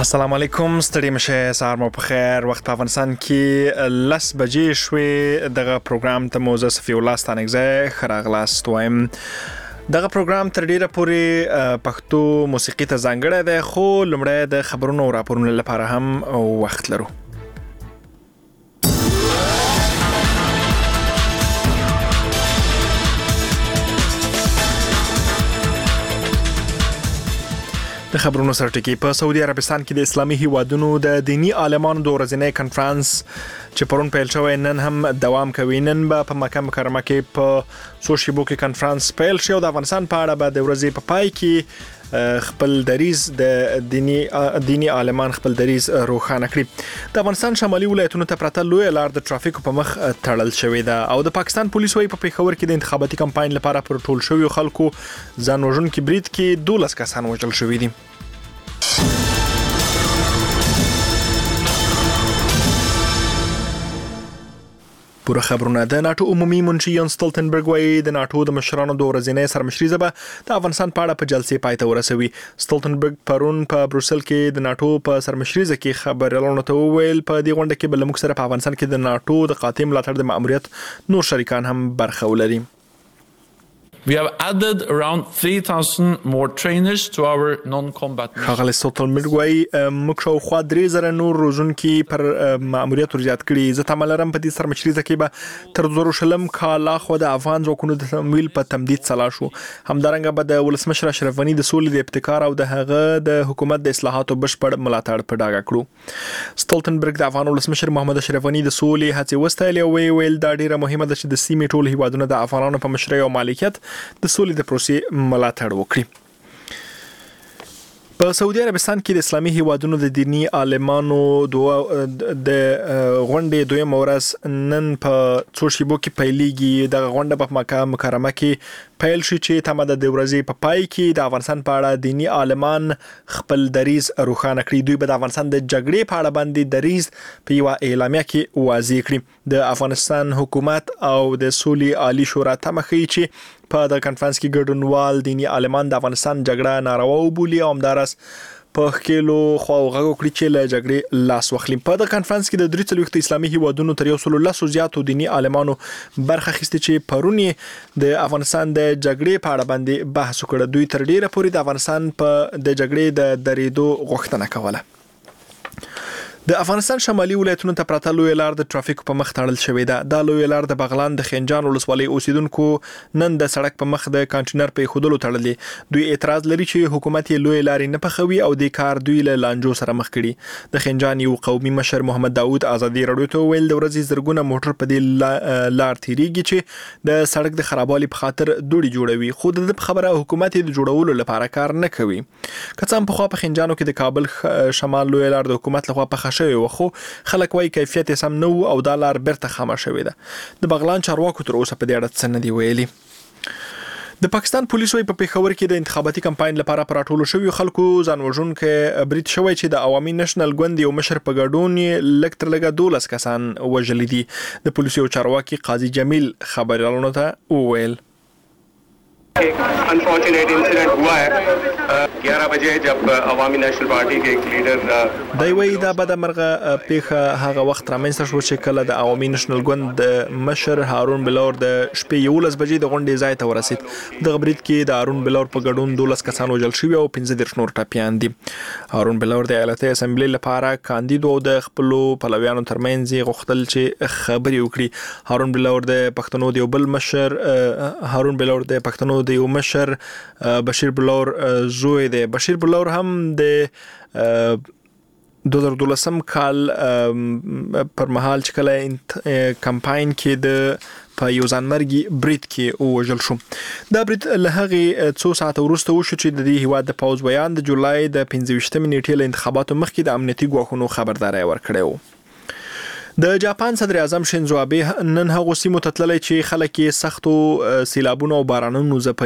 السلام علیکم، ستړي مشه، سهار مو په خیر. وخت په افغانستان کې 10 بجې شوې. دغه پروګرام ته مو زه صفي الله ستانکزی خراغلاست وایم. دغه پروګرام تر ډیره پورې پښتو موسیقي ته ځانګړی دی، خو لومړی د خبرونو او راپورونو لپاره هم وخت لرو. د خبرونو سرټکی په سعودي عربستان کې د اسلامي هیوادونو د دینی عالمانو د ورځنی کنفرانس چې پرون پیل شوی نن هم دوام کوي. نن به په مکه مکرمه کې په څو شیبو کې کنفرانس پیل شي او د افغانستان په اړه به د ورځې په پای کې خپل دریز د دینی عالمان خپل دریز روښانه کړي. د افغانستان شمالي ولایتونو ته پرته لوی لار د ټرافیکو په مخ تړل شوې ده او د پاکستان پولیسو په پیښور کې د انتخاباتي کمپاین لپاره پر ټول شوی خلکو ځان وژونکي برید کې 12 کسان وژل شوي دي. پوره خبرونه. د ناتو عمومي منشي یان ستولتنبرګ وايي د ناتو د مشرانو د ورځنی سرمشري به د افغانستان په اړه په جلسې پای ته ورسوي. ستولتنبرګ پرون په بروسل کې د ناتو په سرمشري کې خبرونه ته وویل په دې غونډه کې بل موږ سره په افغانستان کې د ناتو د قاطع ملاتړ د ماموریت نور شریکان هم برخه ولري. We have added around 3,000 more trainers to our non-combat mission. هغه ستولتنبرګ وايي موږ شاوخوا 3,000 نور روزونکي پر ماموریت ورزیات کړي. زه تمه لرم په دې سرمشري کې به تر 2020 کال خو د افغان ځواکونو د تمویل په تمدید سلا شو. همدارنګه به د ولسمشر اشرف غنی د سولې د ابتکار او د هغه د حکومت د اصلاحاتو بشپړ ملاتړ په ډاګه کړو. ستولتنبرګ د افغان ولسمشر محمد اشرف غنی د سولې هڅې وستایلې او ویل دا ډیره مهمه ده چې د سیمې ټول هیوادونو د افغانانو په مشرۍ او مالکیت د سولې د پروسې ملاتړ وکړي. په سعودي عربستان کې د اسلامي هیوادونو د دینی عالمانو د غونډې دویم ورځ نن په څو شیبو کې پیلېږي. د غونډه په مکه مکرمه کې پیل شي چې تمه د ورځې په پای کې د افغانستان په اړه دینی عالمان خپل دریز روښانه کړي. دوی به د افغانستان د جګړې په اړه باندې دریز په یو اعلامیه کې واضح کړي. د افغانستان حکومت او د سولې عالی شورا تمه کوي چې په د کنفرانس کې ګډونوال دینی عالمان د افغانستان جګړه ناروا وبولي او همدارس په خېلو خو غږ کړی چې له جګړې لاس واخلي. په د کنفرانس کې د 43 اسلامي هیوادونو تر 110 زیاتو دینی عالمانو برخه اخیسته چې پرونی د افغانستان د جګړې په اړه باندې بحث وکړ. دوی تر ډیره پورې د افغانستان په د جګړې د دریدو غوښتنه کوله. د افغانستان شمالي ولایتونو ته پرته لوی لار د ټرافیکو په مخ تړل شوې ده. دا لوی لار د بغلان د خنجان ولسوالۍ اوسیدونکو نن د سړک په مخ د کانټینر په خودلو تړلې. دوی اعتراض لري چې حکومت یې لوی لارې نه پخوي او د کار دوی له لانجو سره مخ کړي. د خنجان یو قومي مشر محمد داوود ازادي رادیو ته ویل د ورځې زرګونه موټر په دې لار تیریږي چې د سړک د خرابوالي په خاطر دوړي جوړوي، خو د خبره حکومت یې د جوړولو لپاره کار نه کوي. کڅام په خوا په خنجانو کې د کابل شمال لوی لار د حکومت لخوا په شوی وخو خلک وایي کیفیت سم نه او د لار برته خامه شوې ده. د بغلان چارواکو تر اوسه په دې اړه څه نه دی ویلي. د پاکستان پولیسو په پیښور کې د انتخاباتي کمپاین لپاره پر ټولو شوی خلکو ځان وژونکي برید شوی چې د عوامي نېشنل ګوند یو مشر په ګډون لکتر لګه 12 کسان وژل دي. د پولیسو چارواکي قاضي جمیل خبريالانو ته وویل unfortunate incident हुआ है 11 बजे जब अवामी नेशनल पार्टी के एक लीडर دی وی دا به د مرغه پیښه هغه وخت رامنځته شو چې کله د عوامي نېشنل ګوند د مشر هارون بلور د شپې 11 بجې د غونډې ځای ته ورسید. د برید کې د هارون بلور په ګډون 12 کسان وژل شوي او 15 نور ټپيان دي. هارون بلور د ایالتي اسمبلی لپاره کاندید او د خپل پلویانو ترمنځ غوښتل چې خبري وکړي. هارون بلور د پښتنو د بل مشر هارون بلور د پښتنو د یو مشر بشیر بلور زوی دی. بشیر بلور هم د 2012 کال پر مهال چې کله کمپاین کې د په یو ځانمرګي برید کې وژل شو. دا برید له هغه څو ساعت وروسته وشو چې د دې هیواد د پوز بیان د جولای د 15 نیټې له انتخاباتو مخکې د امنیتي ګواښونو خبرداري ورکړې و. د جاپان صدر اعظم شینزو آبه نن هغه سیمو ته تللی چې خلک یې سختو سیلابونو او بارانونو ځپلي.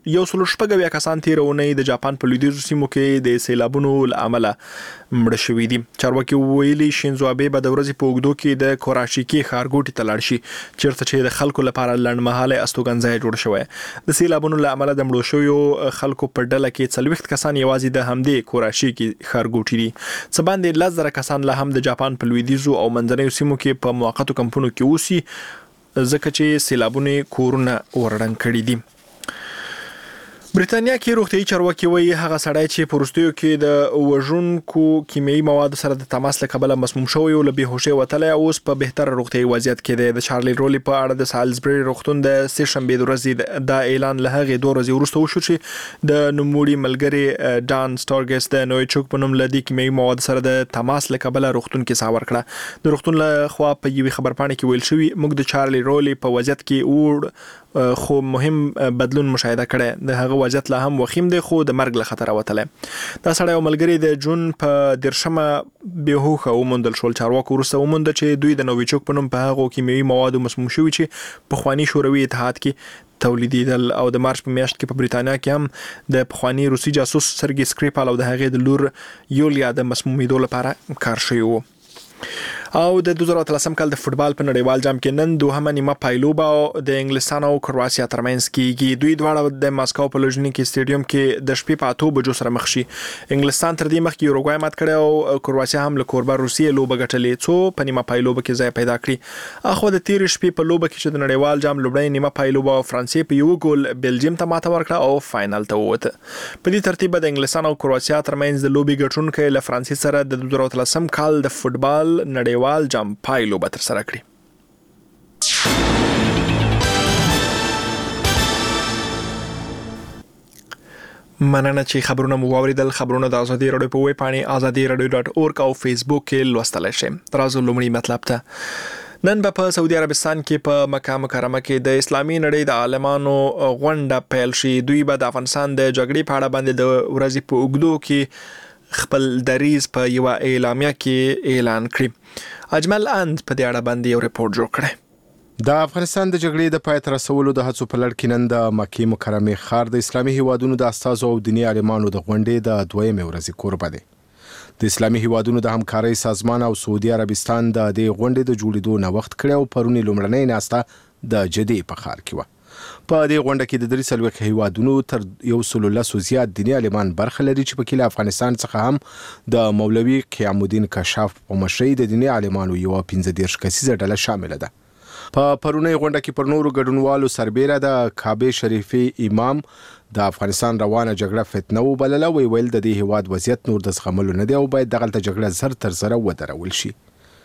116 کسان تیرونه د جاپان په لویدیځو سیمو کې د سیلابونو لامل مړ شوي دي. چارواکي ویلي شینزو آبه به د ورځې په اوږدو کې د کوراچیکی ښارګوټي ته لاړ شي چیرته چې د خلکو لپاره لنډمهاله استوګنځای جوړ شوی. د سیلابونو لامل د مړو شویو خلکو په ډله کې 40 کسان یوازې د همدې کوراچیکی ښارګوټي دي. څه باندې 10,000 کسان لا هم د جاپان په لویدیځو او منځنیو سیمو کې په موقتو کمپونو کې اوسي ځکه چې سیلابونه کورونه ورړنګ کړي دي. برېټانیا کې روغتیايي چارواکي وایي هغه سړی چې په وروستیو کې د وژونکو کیمیاوي موادو سره د تماس له کبله مسموم شوی او له بېهوشۍ وتلی اوس په بهتره روغتیايي وضعیت کې دی. د چارلي رولي په اړه د سالزبري روغتون د سې شنبې د ورځې دا اعلان له هغې 2 ورځې وروسته وشو چې د نوموړي ملګري ډان سټارګس د نویچوک په نوم له دې کیمیاوي موادو سره د تماس له کبله روغتون کې ساه ورکړه. د روغتون له خوا په یوې خبرپاڼې کې ویل شوي موږ د چارلي رولي په وضعیت کې خو مهم بدلون مشاهده کړی. د هغه وضعیت لا هم وخیم دی خو د مرګ له خطره وتلی. دا سړی او ملګري د جون په 10 بېهوښه وموندل شول. چارواکو وروسته ومونده چې دوی د نویچوک په نوم په هغو کیمیاوي موادو مسموم شوي چې پخواني شوروي اتحاد کې تولیدېدل او د مارچ په میاشت کې په برېټانیا کې هم د پخواني روسي جاسوس سرګي سکریپال او د هغې د لور یولیا د مسمومېدو لپاره کار شوی و. او د 2013 کال د فوتبال په نړیوال جام کې نن دوهمه نیمه پایلوبه د انګلستان او کرواتیا ترمنځ کېږي. دوی دواړه د ماسکو په لوژنیکي سټیډیوم کې د شپې په 8 بجو سره مخ شي. انګلستان تر دې مخکې یوروګوای مات کړی او کرواتیا هم له کوربه روسیې لوبه ګټلې څو په نیمه پایلوبه کې ځای پیدا کړي. اخو د تیر شپې په لوبه کې چې د نړیوال جام لومړی نیمه پایلوبه فرانسې په یو ګول بلجیم ته ماته ورکړه او فائنل ته ووته. په دې ترتیب د انګلستان او کرواتیا ترمنځ د لوبې ګټونکي له فرانسې سره د 2013 کال د فوتبال نړیوال جام پایلوبه تر سره کړي. مننه چې خبرونه مو واوریدل. خبرونه د ازادي راډیو په ویب پاڼې azadi.radio.org او فیسبوک کې لوستلای شئ. ترازو لومړی مطلب ته نن په سعودي عربستان کې په مکه مکرمه کې د اسلامي نړۍ د عالمانو غونډه پیل شي. دوی به د افغانستان د جګړې په اړه باندې د ورځې په اوږدو کې خپل دریز په یو اعلامیه کې اعلان کړی. اجمل اند په دې اړه باندې یو ریپورت جوړ کړی. د افغانستان د جګړې د پای ته رسولو د هڅو په لړ کې نن د مکې مکرمه ښار د اسلامي هیوادونو د استازو او دیني عالمانو د غونډې د 2مې ورځې کوربه دی. د اسلامي هیوادونو د همکارۍ سازمان او سعودي عربستان د دې غونډې د جوړېدو نه وخت کړی او پرونی لومړنۍ ناسته د جدې په ښار کې و. په دې غونډه کې د 3 هیوادونو تر 110 زیات دیني عالمان برخه لري چې په کې افغانستان څخه هم د مولوي قیام الدین کشاف په مشرۍ د دیني عالمانو یو 15 کسیزه ډله شامل ده. په پرونی غونډه کې پر نورو ګډونوالو سربېره د کعبه شریفي امام د افغانستان روانه جګړه فتنه وبلله. ویل د دې هیواد وضعیت نور د زغملو نه دی او باید دغلته جګړه زر تر زره ودرول شي.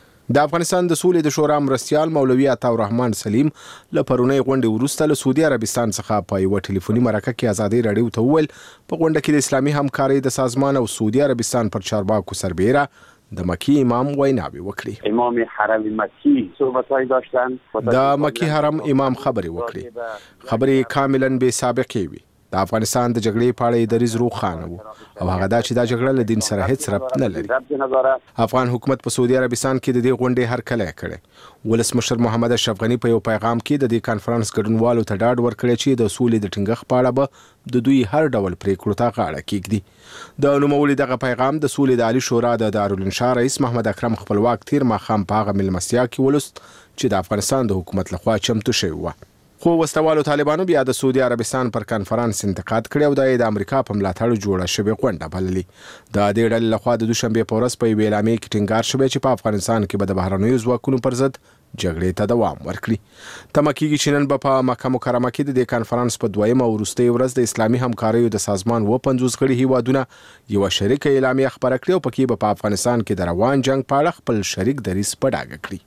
د افغانستان د سولې د شورا مرستیال مولوي عطا الرحمن سلیم له پرونی غونډې وروسته له سعودي عربستان څخه په یو ټلیفوني مرکه کې ازادي راډیو ته وویل په غونډه کې د اسلامي همکارۍ د سازمان او سعودي عربستان پر چارواکو سربېره د مکی امام ویناوی وکړي. امام حرم مکی صحبت‌های داشتن. د مکی حرم امام خبرې وکړي. خبرې کاملاً بې سابقې وي. د افغانستان د جګړې په اړه دریځ روښانه و او هغه دا چې دا جګړه له دین سره هیڅ ربط نه لري. افغان حکومت په سعودي عربستان کې د دې غونډې هرکلی کړی. ولسمشر محمد اشرف غنی په یو پیغام کې د دې کانفرنس ګډونوالو ته ډاډ ورکړی چې د سولې د ټینګښت په اړه به د دوی هر ډول پریکړو ته غاړه کېږدي. د نوموړي دغه پیغام د سولې د عالی شورا د دارالانشا رئیس محمد اکرم خپلواک تیر ماښام په هغه مېلمستیا کې ولوست چې د افغانستان د حکومت لخوا چمتو شوی و. خو وسلوالو طالبانو بیا د سعودي عربستان پر کانفرنس انتقاد کړی او د امریکا په ملاتړ جوړه شوې غونډه بللې. د دې ډلې لخوا د دوشنبې په ورځ په یوې اعلامیې کې ټینګار شوی چې په افغانستان کې به د بهرنیو ځواکونو پر ضد جګړې ته دوام ورکړي. تمه کېږي چې نن به په مکه مکرمه کې د دې کانفرنس په 2مه او وروستۍ ورځ د اسلامي همکاریو د سازمان 50 غړي هیوادونه یو شریکه اعلامیه خپره کړي او پکې به په افغانستان کې د روان جنگ په اړه خپل شریک دریځ په ډاګه کړي.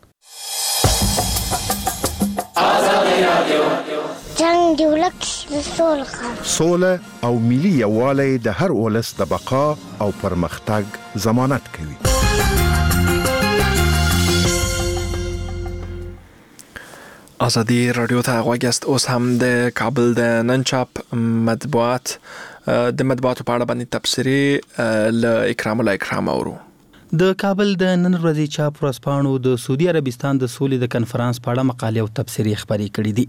جنگ دی ولک د سوله او ملي یووالی د هر ولس د بقا او پرمختګ ضمانت کوي. ازادي راډیو ته غوږ یاست. اوس هم د کابل د نن چاپ مطبوعات د مطبوعاتو په اړه باندې تبصرې له اکرام الله اکرام اورو. د کابل د نن ورځې چاپ ورځپاڼو د سعودي عربستان د سولې د کنفرانس په اړه مقالې او تبصرې خبرې کړې دي.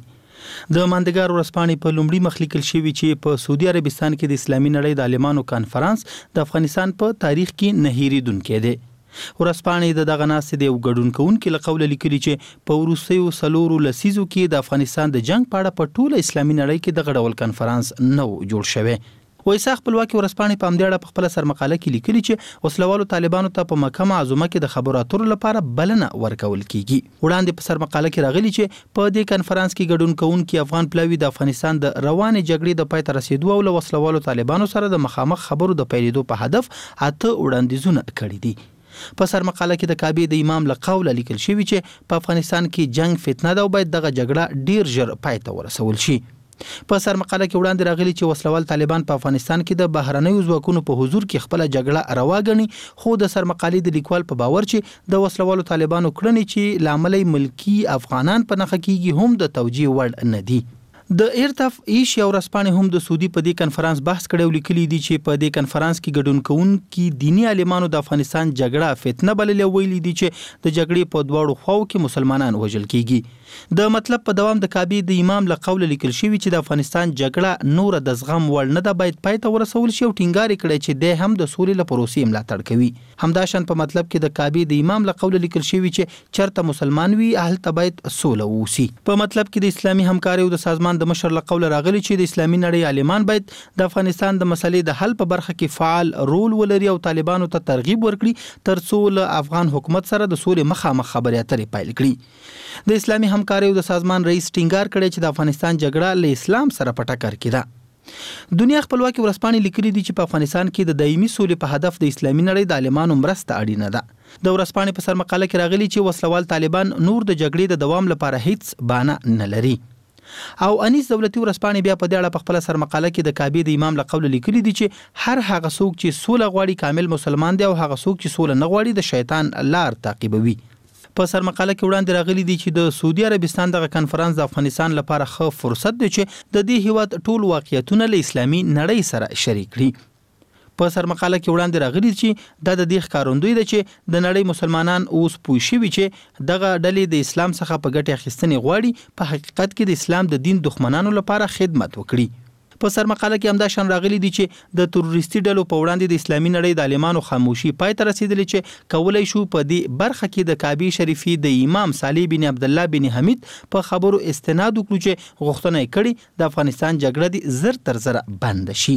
د ماندګار ورځپاڼې په لومړي مخ لیکل شوی چې په سعودي عربستان کې د اسلامي نړۍ د عالمانو کانفرنس د افغانستان په تاریخ کې نه هېریدونکی دی. ورځپاڼې د دغه ناستې د یو ګډون کوونکي له قوله لیکلي چې په وروستیو 4 لسیزو کې د افغانستان د جنګ په اړه په ټوله اسلامي نړۍ کې دغه ډول کانفرنس نه و جوړ شوی. وایسا خپلواکي ورځپاڼې په همدې اړه په خپله سرمقاله کې لیکلي چې وسلوالو طالبانو ته په مکه معظمه کې د خبرو اترو لپاره بلنه ورکول کیږي. وړاندې په سرمقاله کې راغلي چې په دې کنفرانس کې ګډون کوونکي افغان پلاوي د افغانستان د روانې جګړې د پای ته رسیدو او له وسلوالو طالبانو سره د مخامخ خبرو د پیلېدو په هدف 8 وړاندیزونه کړي دي. په سرمقاله کې د کعبې د امام له قوله لیکل شوی چې په افغانستان کې جنگ فتنه ده او باید دغه جګړه ډیر ژر پای ته ورسول شي. په سرمقاله کې وړاندې راغلي چې وسلوال طالبان په افغانستان کې د بهرنیو ځواکونو په حضور کې خپل جګړه روا ګڼي، خو د سرمقالې د لیکوال په باور چې د وسلوالو طالبانو کړنې چې لامل ملکی افغانان په نخښه کیږي هم د توجیه وړ نه دي. د ایرتاف ایشیا ورځپاڼې هم د سعودي په دې کنفرانس بحث کړی او لیکلي دي چې په دې کنفرانس کې ګډون کوونکي دینی عالمانو د افغانستان جګړه فتنه بللې او ویلي دي چې د جګړې په دواړو خواو کې مسلمانان وژل کیږي. د مطلب په دوام د کعبې د امام له قوله لیکل شوی چې د افغانستان جګړه نور د زغم وړ نه ده، باید پای ته ورسول شي او ټینګار کړي چې د هم د سولې له پروسې ملاتړ کوي. همداشان په مطلب کې د کعبې د امام له قوله لیکل شوی چې چرته مسلمان وي هلته باید سوله ووسي. په مطلب کې د اسلامي همکارۍ او د سازمان د مشر له قوله راغلي چې د اسلامي نړۍ عالمان باید د افغانستان د مسلې د حل په برخه کې فعال رول ولري او طالبانو ته ترغیب ورکړي ترڅو له افغان حکومت سره د سولې مخامخ خبرې اترې پیل کړي. د اسلامي همکارۍ او د سازمان رئیس ټینګار کړی چې د افغانستان جګړه له اسلام سره په ټکر کې ده. دنیا خپلواکي ورځپاڼې لیکلي دي چې په افغانستان کې د دایمي سولې په هدف د اسلامي نړۍ د عالمانو مرسته اړینه ده. د ورځپاڼې په سرمقاله کې راغلي چې وسلوال طالبان نور د جګړې د دوام لپاره هیڅ بهانه نه لري. او انیس دولتي ورځپاڼې بیا په دې اړه په خپل سرمقاله کې د کعبې د امام له قوله لیکلي دي چې هر هغه څوک چې سوله غواړي کامل مسلمان دی او هغه څوک چې سوله نه غواړي د شیطان لار تعقیبوي. په سرمقاله کې وړاندې راغلي دي چې د سعودي عربستان دغه کنفرانس د افغانستان لپاره ښه فرصت دی چې د دې هیواد ټول واقعیتونه له اسلامي نړۍ سره شریک کړي. په سرمقاله کې وړاندې راغلي چې د دې ښکارندوی ده چې د نړۍ مسلمانان اوس پوه شوي چې دغه ډلې د اسلام څخه په ګټې اخیستنې غواړي په حقیقت کې د اسلام د دین دښمنانو لپاره خدمت وکړي. په سرمقاله کې همداشان راغلي دي چې د تروریستي ډلو په وړاندې د اسلامي نړۍ د عالمانو خاموشي پای ته رسیدلې چې کولای شو په دې برخه کې د کعبې شریفي د امام صالح بن عبد الله بن حمید په خبرو استناد وکړو چې غوښتنه یې کړې د افغانستان جګړه دې زر تر زره بند شي.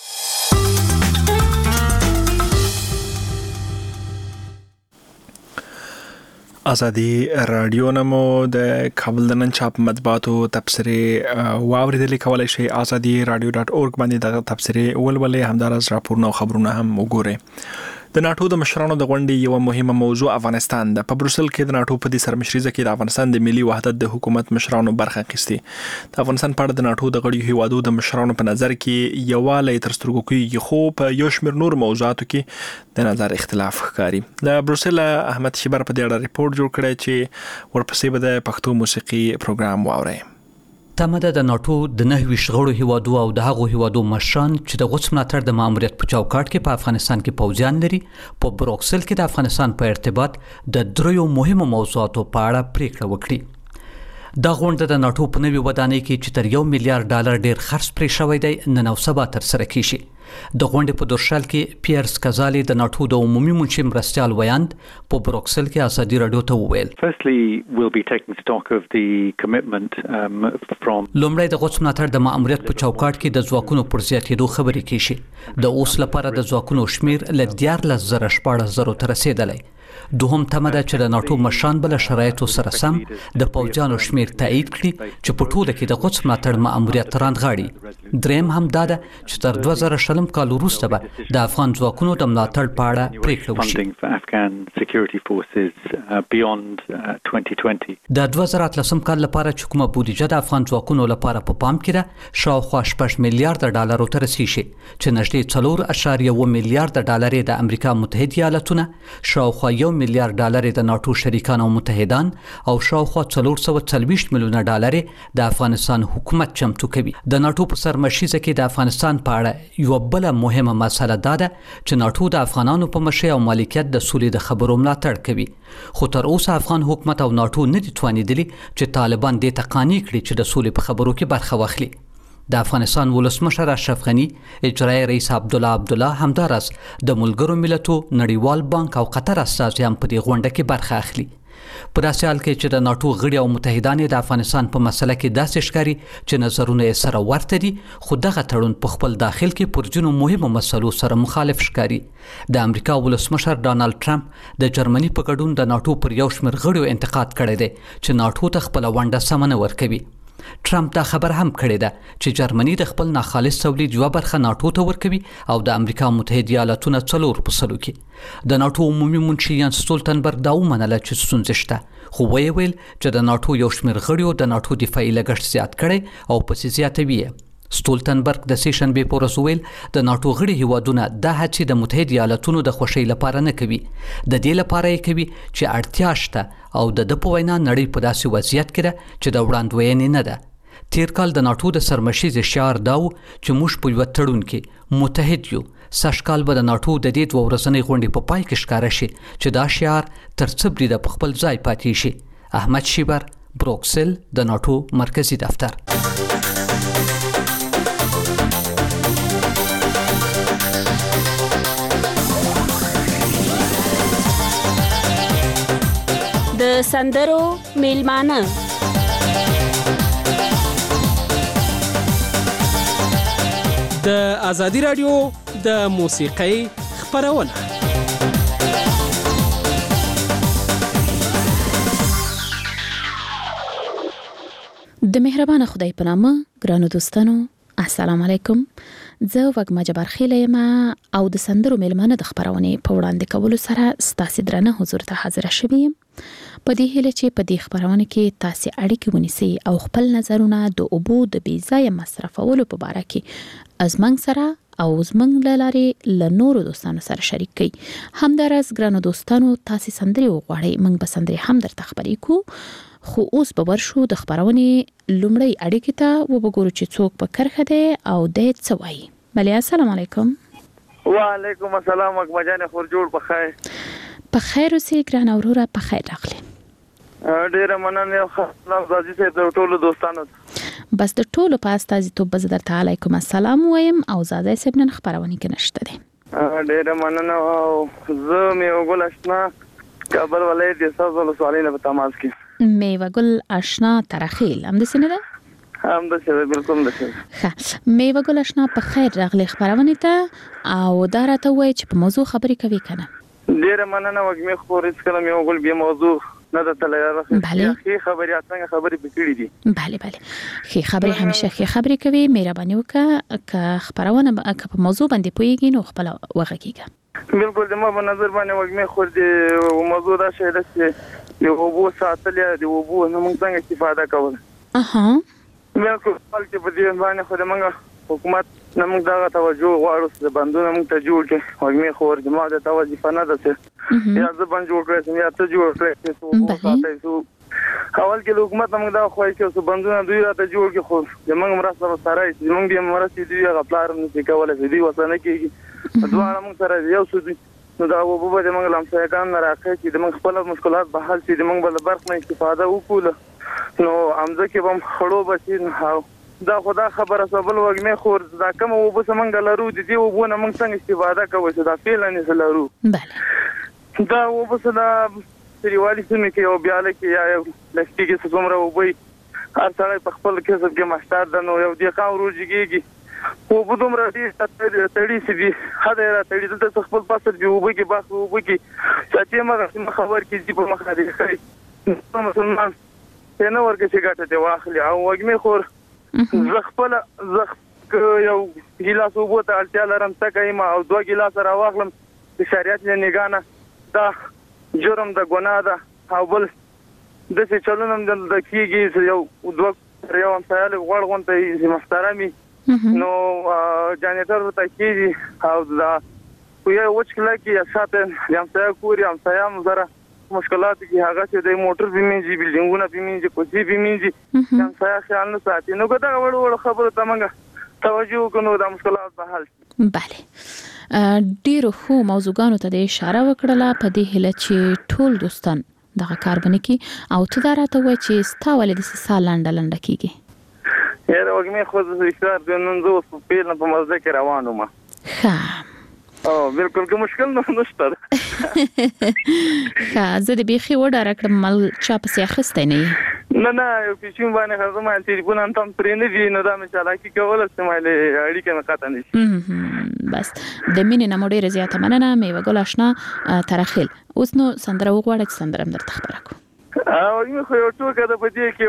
ازادي رادیو نمو د کابل د نن چاپ مطبوعاتو تبصرې واوریدلې کولای شي azadi.radio.org باندې د تبصرې ولولې همدارس راپورونه او خبرونه هم وګورئ. د ناتو د مشرانو د غونډې یو مهمه موضوع افغانستان ده. په بروسل کې د ناتو په دې سرمشريزه کې د افغانستان د ملي وحدت د حکومت مشرانو برخه اخیستي. د افغانستان په اړه د ناتو د غړیو هیوادو د مشرانو په نظر کې یووالی تر سترګو کېږي، خو په یو شمېر نور موضوعاتو کې د نظر اختلاف ښکاري. د بروسل احمد شیبر په دې اړه ریپورت جوړ کړی چې ورپسې به د پښتو موسیقي پروګرام واورئ. تمه د ناتو د 9 غړو هیوادو او د هغو هیوادو مشران چې د غوڅ ملاتړ د ماموریت په چوکاټ کې په افغانستان کې پوځیان لري په بروکسل کې د افغانستان په ارتباط د دریو مهمو موضوعاتو په اړه پریکړه وکړي. دا غونډه د ناتو په نوي ودانۍ کې چې تر $1 میلیارډ ډیر خرڅ پرې شوی دی نن او سبا تر سره کیږي. د غونډې په درشل کې پیرس کازالی د ناتو د عمومي منشي مرستیال ویاند په بروکسل کې ازادي رادیو ته وویل. لومړی د غوڅ ملاتړ د ماموریت په چوکاټ کې د ځواکونو پر زیاتېدو خبرې کیږي. د اوس لپاره د ځواکونو شمیر له 14,000 ته رسیدلی. دوهم تمه ده چې د ناتو مشران بل شرایطو سره سم د پوځیانو شمیر تایید کړي چې په ټوله کې د غوڅ ملاتړ ماموریت راندغاړي. دریم هم دا ده چې تر 2020 کال وروسته به د افغان ځواکونو د ملاتړ په اړه پریکړه وشي. د 2013 کال لپاره چې کومه بودیجه د افغان ځواکونو لپاره په پام کې ده شاوخوا $6 میلیارډ ته رسیږي چې نږدې $4.1 میلیارډ د امریکا متحده ایالاتونه، شاوخوا 1 میلیارډ ډالر د ناتو شریکان او متحدان او شاوخوا 440 میلیونه ډالر د افغانستان حکومت چمتو کوي. د ناتو په سرمشیزه کې د افغانستان په اړه یو بل مهمه مسله ده چې ناتو د افغانانو په مشرۍ او مالکیت د سولې د خبرو ملاتړ کوي. خو تر اوسه افغان حکومت او ناتو نه دي توانیدلي چې طالبان دې ته قانع کړي چې د سولې په خبرو کې برخه واخلي. د افغانستان ولسمشر اشرف غنی، اجرایي رئیس عبدالله همدارس د ملګرو ملتو، نړیوال بانک او قطر استازیان په دې غونډه کې برخه اخلي. په داسې حال کې چې د ناتو غړي او متحدان د افغانستان په مسله کې داسې ښکاري چې نظرونه یې سره ورته دي، خو دغه تړون په خپل داخل کې پر ځینو مهمو مسلو سره مخالف ښکاري. د امریکا ولسمشر ډانلډ ټرمپ د جرمني په ګډون د ناتو پر یو شمېر غړیو انتقاد کړی دی چې ناتو ته خپله ونډه سمه نه ورکوي. ټرمپ دا خبر هم کړی ده چې جرمني د خپل ناخالص تولید یوه برخه ناتو ته ورکوي او د امریکا متحده ایالتونه 4% کې. د ناتو عمومي منشي یانس سټولتنبرګ دا ومنله چې ستونزې شته، خو ویې ویل چې د ناتو یو شمېر غړیو د ناتو دفاعي لګښت زیات کړی او پسې زیاتوي یې. سټولتنبرګ د سې شنبې په ورځ ویل د ناتو غړي هیوادونه دا هڅې د متحده ایالتونو د خوښۍ لپاره نه کوي، د دې لپاره یې کوي چې اړتیا شته او د په وینا نړۍ په داسې وضعیت کې ده چې د وړاندوینې نه ده. تیر کال د ناتو د سرمشیز شعار دا و چې موږ په یوه تړون کې متحد یو. سږکال به د ناتو د دې 2 ورځنۍ غونډې په پای کې ښکاره شي چې دا شعار تر څه بریده په خپل ځای پاتې شي. احمد شیبر، بروکسل، د ناتو مرکزی دفتر. د سندرو میلمانه د ازادي رادیو د موسیقۍ خبرونه. د مهربان خدای په نامه، ګرانو دوستانو، السلام علیکم. زه وګما جبار خیل یم او د سندرو میلمانه د خبرونې په وړاندې کولو سره ستاسو درنه حضور ته حاضر شوم. په دې هیله چې په دې خبرونه کې تاسو اړیکې ونیسئ او خپل نظرونه د اوبو د بې ځایه مصرفولو په اړه کې ازمنګ سره او زمنګ لارې له نورو دوستانو سره شریک کړئ. همدارس ګرانو دوستانو، تاسو سندري وغواړئ، موږ به سندري هم درته خبرې کوو. خو اوس به ورشو د خبرونې لومړی اړیکې ته وګورو چې څوک په کرخه دی او د څه وایي. بله، السلام علیکم. وعلیکم السلام. وګما جان، خور جوړ بخیر. په خیر اوسئ ګرانه وروره، په خیر راغلی. ډیره مننه خلاص غازی صاحب د ټولو دوستانو. بس د ټولو په استازیتوب به زه درته علیکم السلام وایم او زاده صاحب نن خبرونه کې نشته دی. ډیره مننه. او زه میوه ګل آشنا کابل ولایت د ساز ولسوالۍ نه په تماس کې. میوه ګل آشنا ترخیل همداسې نه ده؟ همداسې ده، بالکل همداسې. ښه، میوه ګل آشنا په خیر راغلی خبرونه ته او دا راته وایي چې په موضوع خبرې کوي که نه؟ ډیره مننه. وګمې خور هېڅکله میوه ګل بیا موضوع نه ده تللی. بله، ښې خبرې څنګه خبرې پې کړي دي. بله بله، ښې خبرې همیشه ښې خبرې کوي. مهرباني وکړه که خبرونه که په موضوع باندې پوهېږي نو خپله وغږېږه. بالکل زما په نظر باندې وګمې خور د موضوع دا شی ده چې د اوبو ساتل یا د اوبو نه موږ څنګه استفاده کول. بالکل حال کې په دې باندې خو زموږ حکومت نه موږ دغه توجه غواړو چې بندونه موږ ته جوړ کړي. وګمې خور زما د توجه نه ده چې یا زه بند جوړ کړی یا ته جوړ کړی چې اوبو ساتئ. اول کې حکومت موږ دا خوایي چې بندونه دوی راته جوړ کړي، خو زموږ مرسته به سره وي. زموږ بیا مرستې دوی هغه پلار هم نشي کولی چې دوی ورسره نه کېږي. دواړه موږ سره یو څه دي. نو دا اوبه به زموږ له همسایګانو نه راخلي چې زموږ خپله مشکلات به حل شي، زموږ به له برق نه استفاده وکړو. نو همځکې به هم خړو به شي. دا خو دا خبره شوه. بل وګمې خور دا کومه اوبه چې موږ لرو د دې اوبو نه موږ څنګه استفاده کوو چې دا فعلا یې لرو. دا اوبه چې دا سریوالي سیمې کې یو بیاله کې یا یو لښتي کې چې څومره اوبه وي، هر سړی په خپل کسب کې مشتار ده. نو یو دقیقه وروجېږي اوبه دومره ډېر تړي چې دي حده یې راتړي. دلته چې خپل فصل کې اوبه کې باغ اوبه کې چې مغه خبر کې دي په مخه دي ښایي مسلمان ته نه ورکړي چې ګټه دې واخلي. او وګمې خور زه خپله یو ګیلاس اوبو ته اړتیا لرم، څکه یم او 2 ګیلاسه راواخلم د شریعت له نګاه نه دا جرم ده، ګناه ده. او بل داسې چلونه هم دلته کېږي چې یو همسایه لږ غوړ غونته محترم وي، نو جانیټر ورته کېږي او دا یو وچکله کې یا ساته یم سیا کور یم سیا مزره مشکلات کې هغه چې د موټر بیمینځي بلډینګونه بیمینځي کوڅې بیمینځي یم سیا خیال نه ساتي نو دا وړ خبره تمنګ توجه وکړو د مشکلات په حل. بله ډیرو خو موضوعګانو ته د اشاره وکړله په دې هیله چې ټول دوستان دغه کار باندې کې او ته دا راته وایي چې ستا ولې داسې ساه لنډه کېږي؟ یاره وږمې خو زه اشتهار د نن زه اوس په پیل نه په مزده کې روان وم. او بالکل که مشکل نشته ده. ښه زه د بیخي وډاره کړم مل چا پسې اخیستی نه یې؟ نه یو پیشین باندې خو زما تلیفون هم تم پرې نه دي نو دا مې چالاکي کوله چې مالې اړیکه مې قطع نه شي. بس د مینې نه مو ډېره زیاته مننه میوه ګل اشنا ترخیل. اوس نو سندره وغواړه چې سندره هم درته خبره کړو. وږمې خو یو ټوکه ده په دې کې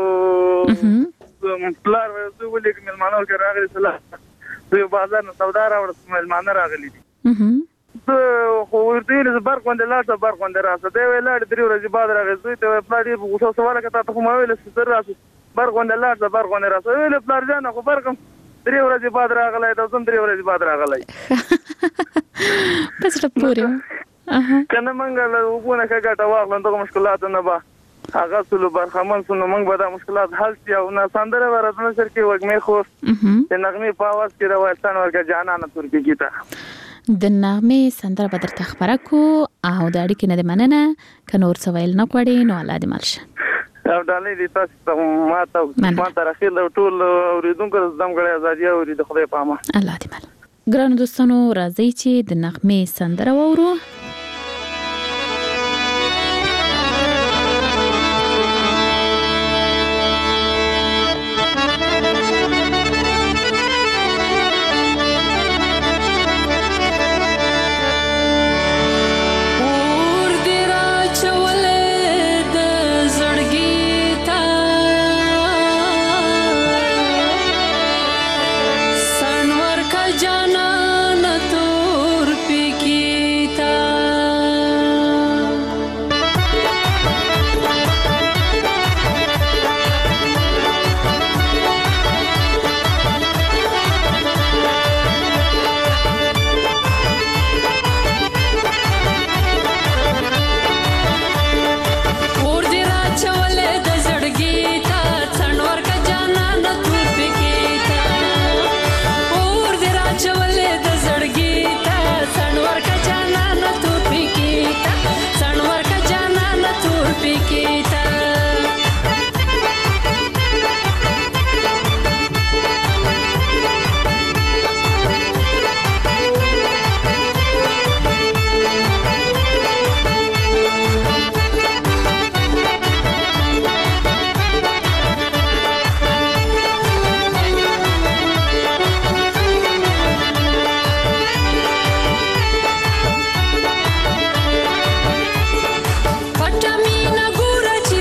وایي پلار وایي زه ولې مېلمانه ورکې راغلي سلا زه یو بازار نه سودا راوړم مېلمانه راغلي دي. زه خو ورته ویل زه برق غوندې لاړ شه برق غوندې راسه دی وایي لاړ 3 ورځې بعد راغی زوی ته وایي پلار ډېر په غوسه سواله که تا ته خو ما ویل چې زر راسه برق غوندې لاړ شه برق غوندې راسه ویل پلار جانه خو برق هم 3 ورځې بعد راغلی دا زم 3 ورځې بعد راغلی په زړه پورې که نه موږ له اوبو نه ښه ګټه واخلو دغه مشکلاتو نه به هغه سلو برخمن سو نو موږ به دا مشکلات حل شي او نه سندره به راته نشر کې وږمې خو د نغمې په اواز کې د وایستان ورکه جانانه ترکي کیته د نغمې سندره به درته خبره کو او د اړیکې نه د مننه که نور څه ویل نه غواړې نو الله دې مل شه. او ډالۍ دې تاسو ته ما ته راخیل ټول اوریدونکو زدم غړي ازادي اوري د خدای په امان الله دې مل. ګرانو دوستانو راځئ چې د نغمې سندره واورو. Patamina gura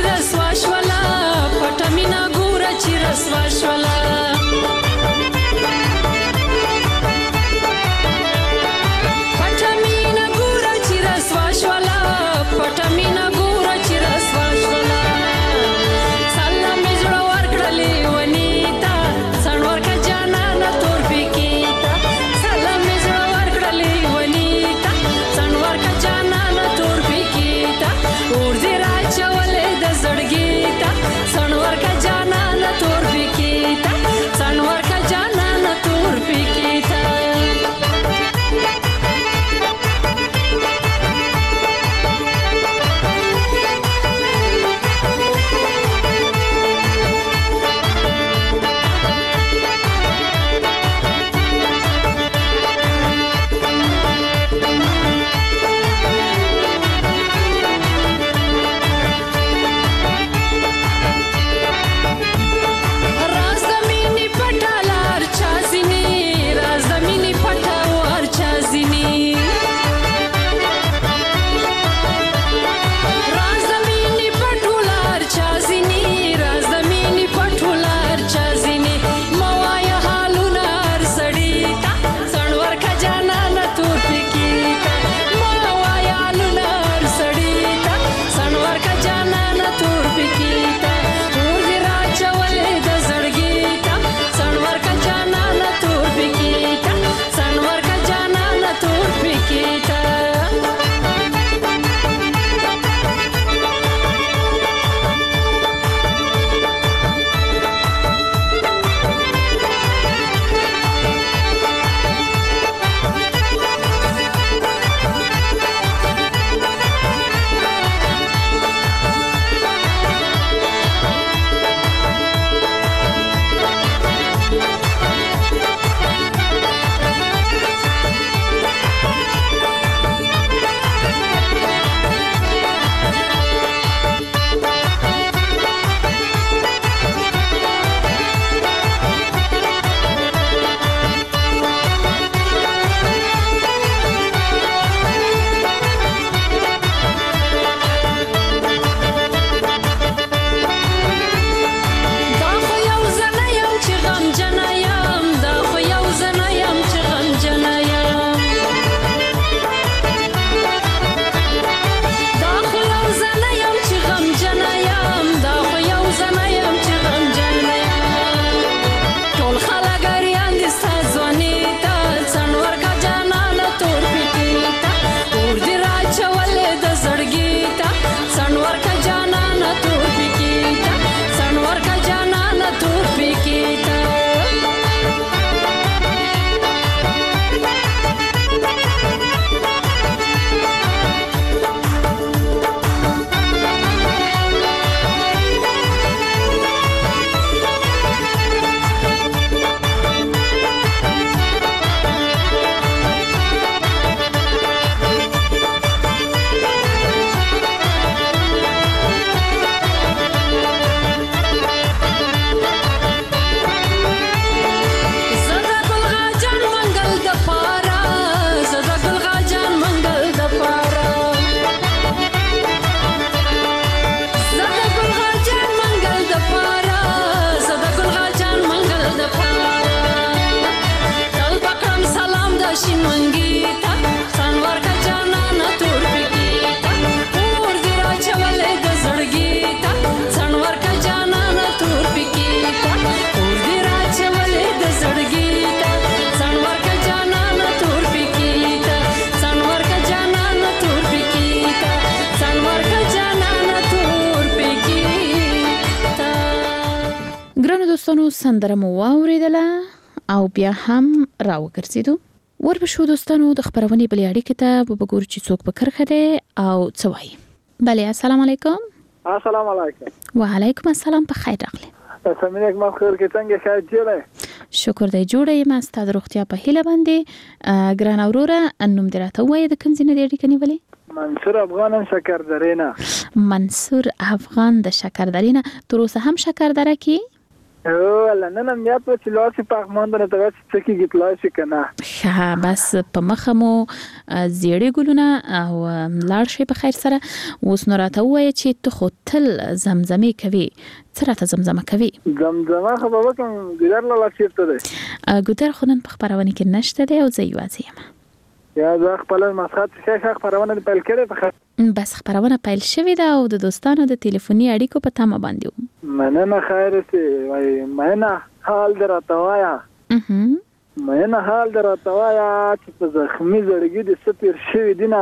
دوستانو سندره مو واوریدله او بیا هم راوګرځیدو. وربشو دوستانو د خبرونې بلې اړیکې ته وګورو چې څوک په کرخه دی او څه وایي. بله السلام علیکم. السلام علیکم. وعلیکم السلام، په خیر راغلی. سمینه ما خیر کې څنګه ښه جوړه؟ شکر دی جوړه یم. ستاسو د روغتیا په هیله باندې ګران اوروره نوم دې راته وایي د کوم ځای نه دی اړیکه نیولې؟ منصور افغان شکردرې نه. منصور افغان د شکردرې نه. تر اوسه هم شکردره کې؟ لنن هم یاد چې لاسې پاکمان نه ته څه کېږي تلای کنه. ښه بس په مخه مو زیړې ګلونه او لاړ شي په خیر سره. اوس نو راته ووایه چې ته خو تل زمزمې کوي. څه راته زمزمه کوي؟ زمزمه خو به وکړم ګودر لاله چېرته دی؟ ګودر خو نن په خپرونه کې نشته دی او زه یوازې یم. یا زه خپله مسخط ښه خپرونه دې پیل کړې په بس خبرونه پیل شوې ده او د دوستانو د ټلیفوني اړیکو په تمه باندې وم. مننه خیر سي وای مننه حال درته وایا. مننه حال درته وایا چې په زخمي زړګي د سپیر شوی دینه.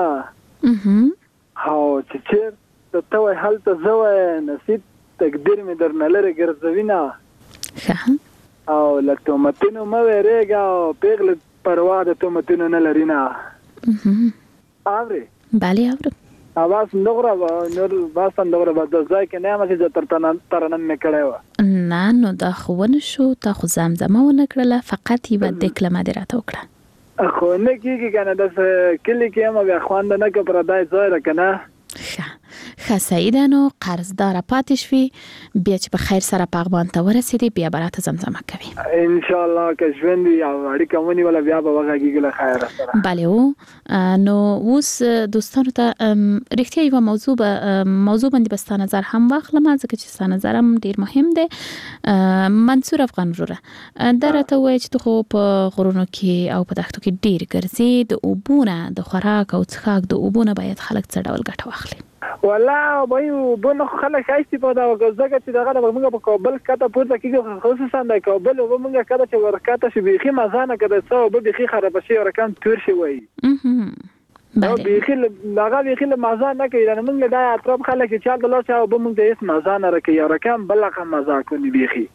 او چې چیرته ته وای هلته زه وای نصیب تقدیر مې درنه لرې ګرځوینه. او له تهمتونو مه ویرېږه او پیغله پروا د تهمتونو نه لرینه. اورې؟ بله اورم. اواز نغره نور باس نغره بعد ځای کې نه مې چې ترنن مې کړای و. نه نو دا خو ونه شو. تا خو زمزمه ونه کړله، فقط یو دکلمه دې راته وکړه. خو نه کېږي کنه د کلی کې هم بیا خوند نه که پردای ځای را کنه. ښه سعیده نو قرضدار پاتې شوي، بیا چې په خیر سره پاغبان ته ورسېدې بیا به راته زمزمه کوي ان شاء الله. که ژوند وي او اړیکه ونیوله بیا به وغږېږو له خیره سره. بله نو اوس دوستانو ته رښتیا یوه موضوع باندې به ستا نظر هم واخلم ځکه چې ستا نظر هم ډېر مهم دی. منصور افغان وروره دا راته ووایه چې ته خو په غرونو کې او په دښتو کې ډېر ګرځې، د اوبو نه د خوراک او څښاک د اوبو نه باید خلک څه ډول ګټه واخلي؟ والله به بونه خلک استفاده وکړي ځکه چې دغه د موږ په کابل کته پورته کېږي، خصوصا د کابل او موږ کته چې ورکاته شي بيخي مزانه کده څو به بيخي خراب شي او رقم تور شي وای. نو بيخي لغه بيخي مزانه کوي نه موږ د اطراف خلک چې د لاسه او به موږ د اسم مزانه راکې او رقم بلغه مزه کوي بيخي.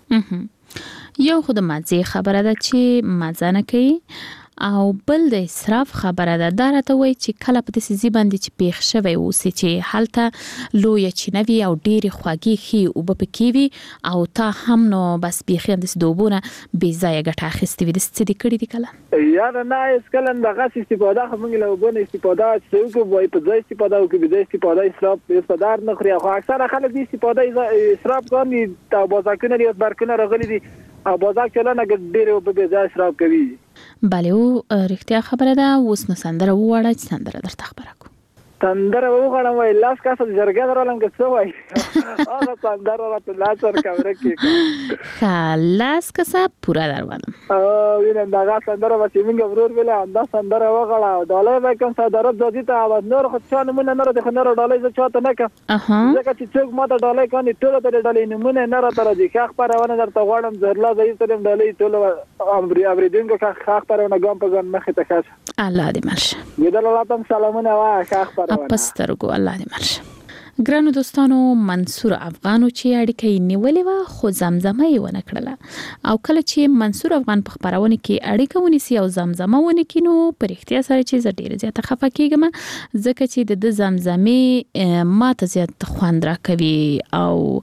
یو خود مزه خبره ده چې مزانه کوي او بل د اسراف خبره ده. دا راته وایي چې کله په داسې ځای باندې چې پیښ شوی اوسې چې هلته لویه چینه وي او ډېرې خوږې ښې اوبه پکې وي او تا هم نو بس بیخي همداسې د اوبو نه بې ځایه ګټه اخیستې وي. داسې څه دې کړي دي کله؟ یاره نه هېڅکله دغسې استفاده خو موږ له اوبو نه استفاده چې وکړو وایي په ځای استفاده وکړو بې ځای استفاده استفاده نه خوري. خو اکثره خلک دې استفاده اسراف کوي او بازارکونه دي بارکونه راغلي دي او بازار چلنه ډېرې اوبه بې ځایه اسراف کوي. بله او رښتیا خبره ده. اوس نو سندره وواړه چې سندره درته خبره کړو. سندره وغواړم وای لاس کاسه جرګه درولم که څه وای هغه سندره راته لاس ورکوره کې ښه لاس کاسه پوره درولم وینم دغه سندره به چې موږ ورور ویله همدا سندره وغواړه او ډالۍ به کوم صدارت ځادي ته او نور خو چا نمونه نه راځي خو نور ډالۍ زه چاته نه کوم ځکه چې څوک ما ته ډالۍ کوي ټول ته ډالۍ نمونه نه راته راځي. ښه خبرونه درته غواړم زرلا ځای ته ډالۍ ټول اوریدونکو ښه خبرونه ګام په ګام مخې ته ښه الله دې مرشه. ګیدل الله تم سلامونه وای ښه خبرونه پسترګو الله دې مرشه. ګرانو دوستانو منصور افغانو چې اړیکه یې نیولې وه خو زمزمه یې ونه کړله او کله چې منصور افغان په خپرونه کې اړیکه ونیسي او زمزمه ونه کړي نو په رښتیا سره چې زه ډېره زیاته خفه کېږم ځکه چې د زمزمې ماته زیات خوند راکوي او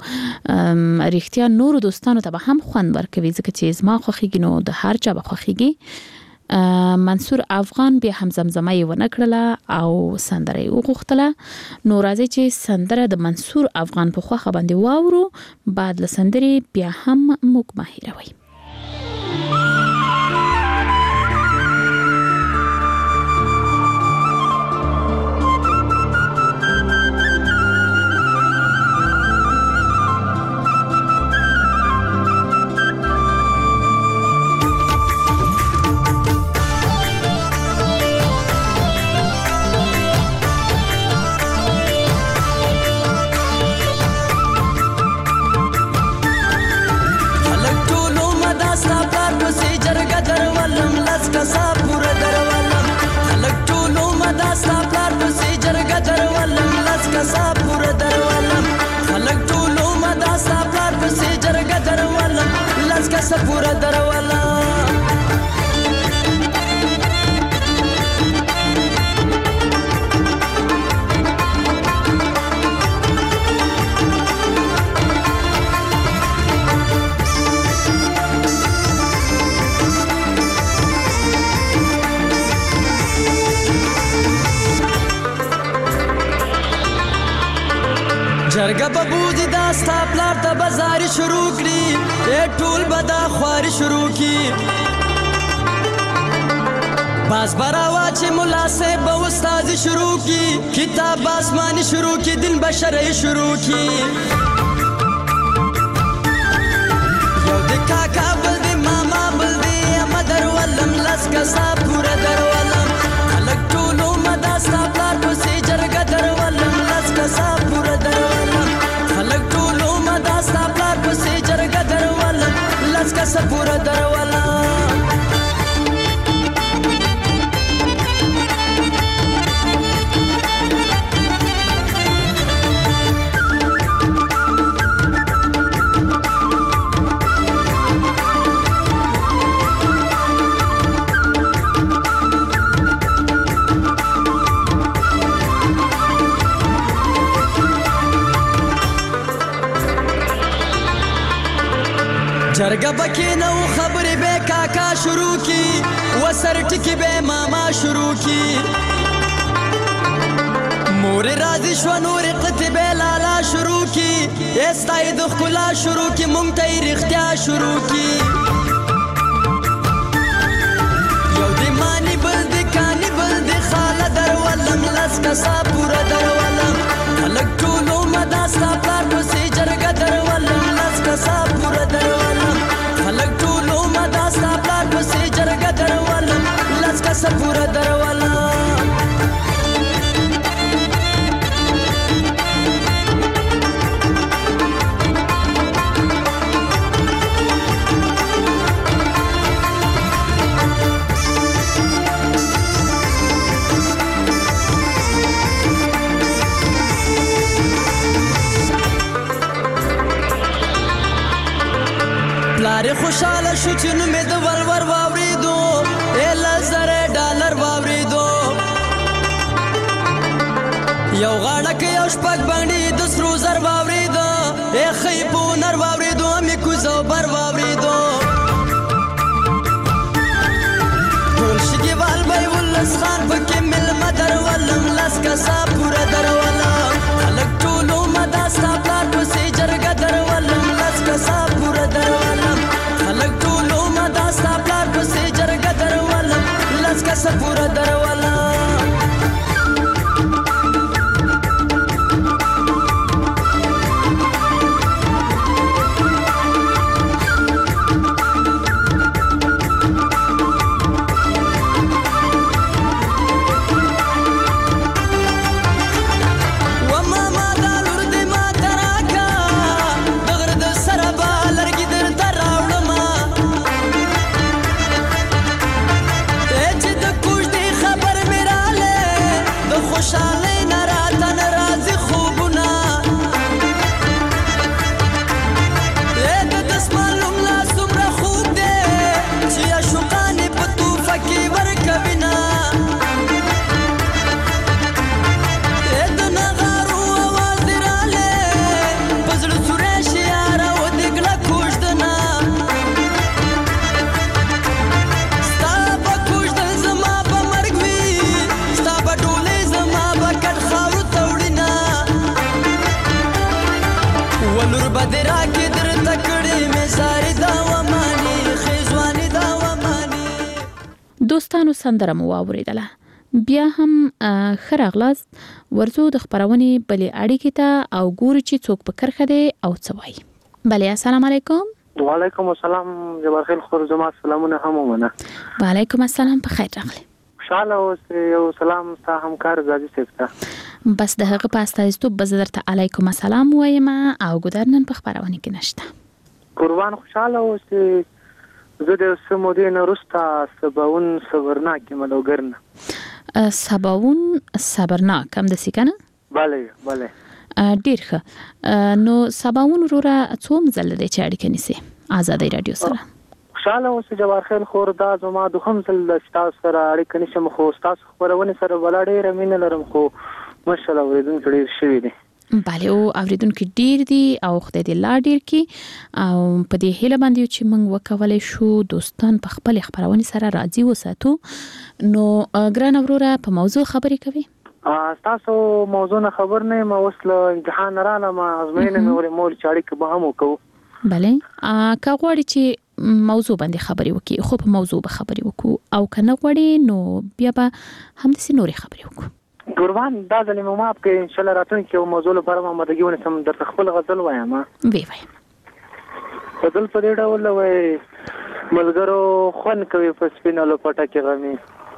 رښتیا نورو دوستانو ته به هم خوند ورکوي ځکه چې زما خوښېږي نو د هر چا به خوښېږي. منصور افغان بیا هم زمزمه یې ونه کړله او سندره یې وغوښتله. نو راځي چې سندره د منصور افغان په خوښه باندې واورو. بعد له سندرې بیا هم موږ مه هېروئ. Hello, سپورا دروالا جرګه په بوزي دا ستا پلار ته بازاري شروع کړي ټول به دا خواري شروع کړي باز براوا چې ملا صاحب به استادي شروع کړي کتاب آسماني شروع کړي دین بشري شروع کړي یو د کاکا بل د ماما بل د مدر ولم لس کسا پورا درولم خلک ټولو مدا ستا پلار پسې جرګه درولم لس کسا پورا درولم خلک ټولو مدا ستا پلار پسې جرګه درولم لس کسا پورا درولم جرګه پکې نو خبرې به کاکا شروع کی وسر ټکی به ماما شروع کی مور راضي شو نور قطبه لالا شروع کی استای د خلا شروع کی مونږ ته رښتیا شروع کی یو د مانی بل د کانی بل د خاله درولم لس کسا پورا درولم خلک ټولو مدا ستا پلار پسې جرګه درولم لس کسا پورا درولم خلک ټولو مدا ستا پلار پسې جرګه درولم لس کسا پورا درولم پلار خوشاله شو چې نو مې د ولور واوریدو $1,000 واوریدو یو غاړه کې یو شپږ باندې د سرو زر واوریدو خې په نر واوریدو مې کوزو بر واوریدو ټول شګیوال به ولس خان پکې ملما درولم لس کسا پورا درولم خلک ټولو مدا ستا پلار پسې جرګه درولم لس کسا پورا درولم خلک ټولو مدا ستا پلار پسې جرګه درولم لس کسا پورا درولم خوشاله ناراته ناراضي خوبونه د دسمالوم لا څومره خوب دی چې عاشقانې په توفه کې ورکوینه د نغارو اواز دې رالی په زړه سوری شي یاره ودېږله کوژدنه ستا به کوژدل زما په مرګ وي ستا به ډولۍ ولور بدرا کې درته کړې مې زاري دا وماني خېزواني دا وماني دوستانو سندره مو واوریدله بیا هم خراغلاست ورزو د خبرونې بلې اړیکې ته او ګوري چې څوک په کرخه دی او څه وایي بلې السلام علیکم وعلیکم السلام جبار خیل خور زما سلامونه هم ومنه وعلیکم السلام په خیر راغلی خوشاله اوسې یو سلام ستا همکار زادي صاحب ته بس د هغه په استازیتوب به زه درته علیکم السلام وایم او ګودر نن په خبرونه کې نشته قربان خوشاله اوسې زه د څه مودې نه وروسته سباون صبرناک یم له ګر نه سباون صبرناک همداسې که نه بله بله ډېر ښه نو سباون وروره څوم ځل دی چې اړیکه نیسي ازادۍ راډیو سره خوشاله اوسه جبار خیل خور دا زما د هم سل تاسو سره اړیکه نشم خو تاسو خبرونه سره ولا ډېر مینه لرم خو ماشاءالله اوریدونکو ډېر شوي دي. بله او اوریدونکو ډېر دي او خدای دې لا ډېر کی او په دې هیله باندې چې موږ وکولای شو دوستان په خپل خبرونه سره راضي وساتو. نو ګران وروره په موضوع خبرې کوي. تاسو موضوع نه خبر نه ما وصل امتحان رااله ما ازمینه مې مول چاړي کې به هم وکړو. بله که غواړي چې موضوع باندې خبرې وکړي خو په موضوع به خبرې وکړو او که نه غواړي نو بیا به همداسې نورې خبرې وکړو. قربان دا ځلې مو ماف کړئ ان شاء الله راتلونکي یو موضوع لپاره ما آمادګي ونیسم درته خپل غزل وایم. وی وایم غزل په دې ډول وایي ملګرو خوند کوي په سپینه لپټه کې غمي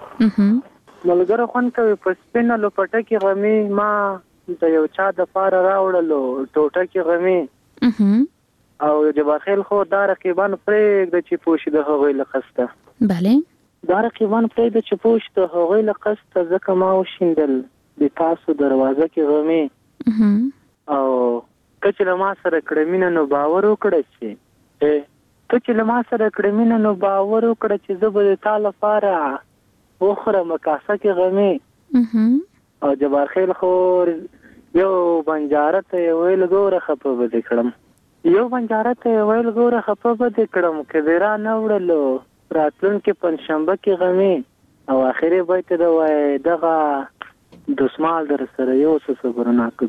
ملګرو خوند کوي په سپینه لپټه کې غمي ما د یو چا د پاره راوړلو ټوټه کې غمي او جبار خیل خو دا رقیبان پرېږده چې پوشي د هغوی له قصده. بله دا رقیبان پرېږده چې پوشي د هغوی له قصده ځکه ما وشیندل د تاسو دروازه کې غمي او که چې له ما سره کړه مینه نو باور وکړه چې له ما سره کړه مینه نو باور وکړه چې زه به د تا لپاره وخورم کاسه کې غمي او جبار خیل خو یو بنجاره ته یې ویل ګوره خفه به دې کړم یو بنجاره ته ویل ګوره خفه به دې کړم که دې را نه وړلو راتلونکي پنجشنبه کې غمي او آخري بیت د وایي دغه دسمال در سره یو څه صبرناک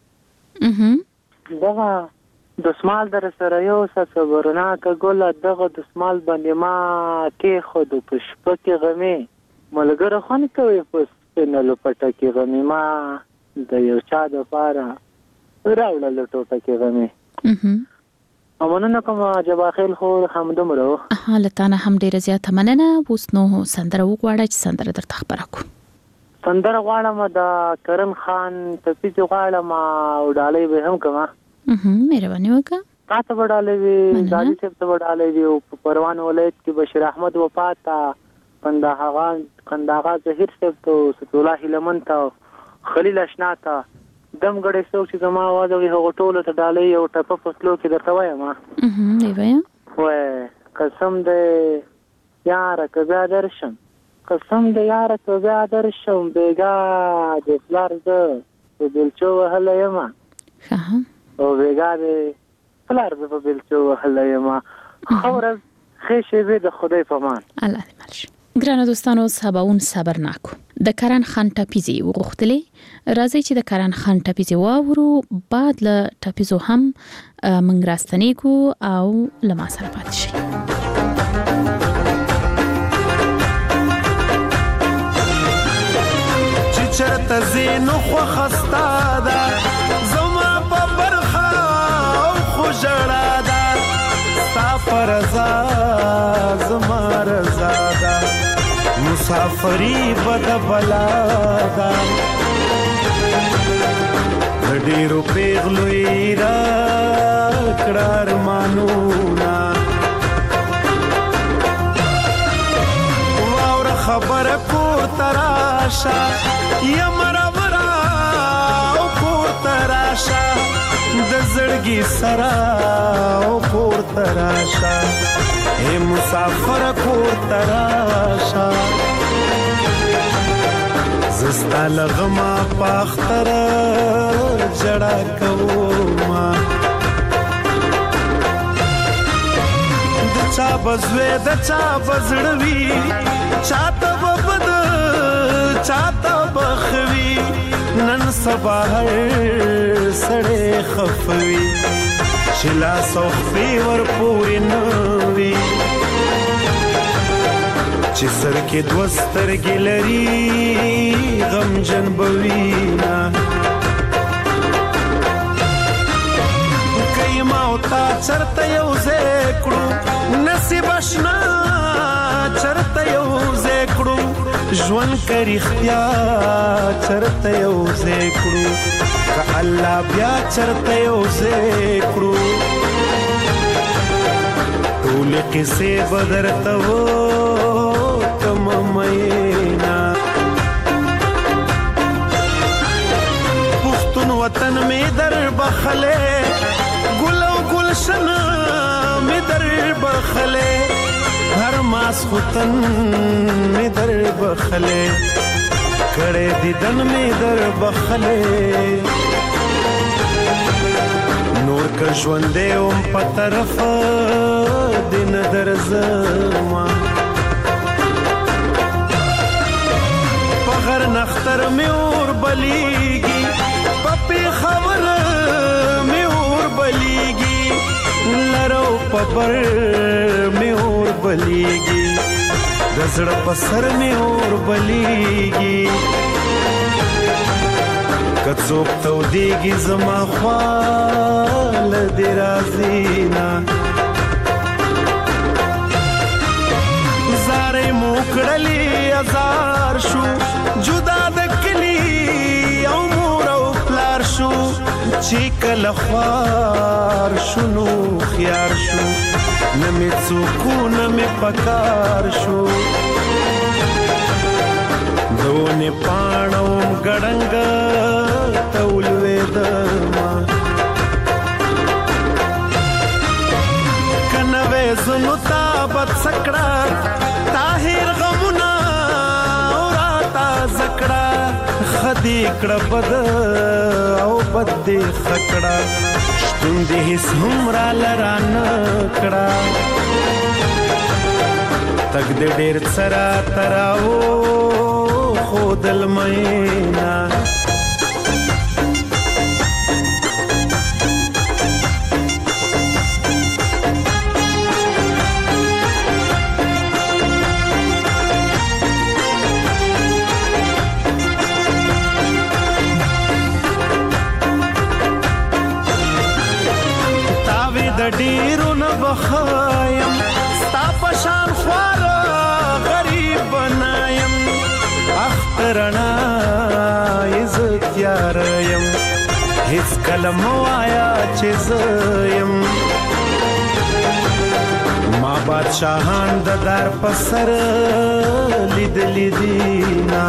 ګله دغه دسمال در سره یو څه صبرناک ګله دغه دسمال باندې ما کېښودو په شپه کې غمي ملګرو خوند کوي په سپینه لپټه کې غمي ما د یو چا دپاره راوړلو ټوټه کې غمي. مننه کوم جبار خیل خو همدومره له تا نه هم ډېره زیاته مننه. اوس نو سندره وغواړه چې سندره درته خپره کړو. سندره غواړم د کرم خان تپیزې غواړم او ډالۍ به هم کومه. مهرباني وکړه. تا ته به ډالۍ وي زادي صاحب ته به ډالۍ وي او په پروان ولایت کې بشیر احمد وفات ته قنداغا ظهیر صاحب ته ستو الله هیلمن ته خلیل اشنا ته دم غړې څوک چې زما आवाज وي هغه ټول ته ډالۍ او ټپه پسلو کې درته وایم. دی وایم وای قسم دې یار که بیا درشم قسم دې یار که بیا درشم بیګا د فلار زه په بلچو وهلی یم او بیګا د فلار زه په بلچو وهلی یم. ښه ورځ ښې شېبې د خدای په امان. الله دې مل شي. ګرانو دوستانو سباون صبرناکو د کرن خان ټاپیزې وغوښتلې راځي چې د کرن خان ټاپیزې واورو بعد له ټاپیزو هم موږ راستنېږو او له ما سره پاتې شئ. چې چرته ځې نو خوښه ستا ده زما په برخه او خو ژړا ده ستا په رضا زما رضا ده مسافری بد بلا دا ډېرو پیغلوی را کړه ارمانونه واوره خبره پورته راشه یم راوره او پورته راشه د زړګي سره او پورته راشه اے مسافر پورته راشه زستا لغما پاختر جڑا کوما د چا بزوی د چا بزړوي چاته ببد چاته بخوي نن سبا هر سړی خفوي شلا صوفي ور پوری نوي چې سر کې دوستر ګلري غم جن بوینا کایما او تا چرته یو زکړو نصیب آشنا چرته یو زکړو ژوند کری اختیا چرته یو زکړو که الله بیا چرته یو زکړو ټول قصې بدرته و مینا پختون وطن میں در بخلے گل و گلشن میں در بخلے ماسختن می در بخلې کړه دیدن می در بخلې نور که ژوندې اوم په طرف دین درځما په غر نختر می اور بلیږي په خبر می اور بلیږي لرو په بر می اور بلیږي د زړه په سر می اور بلیږي کڅوک تو دیږي زما خپل دی رازینا زارې موکړلې ازار شو جدا د کلی او مور او پلار شو چې کله خوار شنو خيار شو نمې څوک نمې پکار شو دونه پانو ګړنګ تولوي دما کنوې زنو تابت سکړه طاهر غمنا اوراتا زکړه خدي کړه بد او بد دې خکړه شتون دې هیڅ همرا لران کړه تک دې ډېر سرا تراو خودل مینا تاوی د ډیرو نه بخایم ستا پشان خوار غریب بنایم اخترنا عزت یاریم هیڅ کلم وایا چې زیم ما بادشاہان د دار پسر لید لیدینا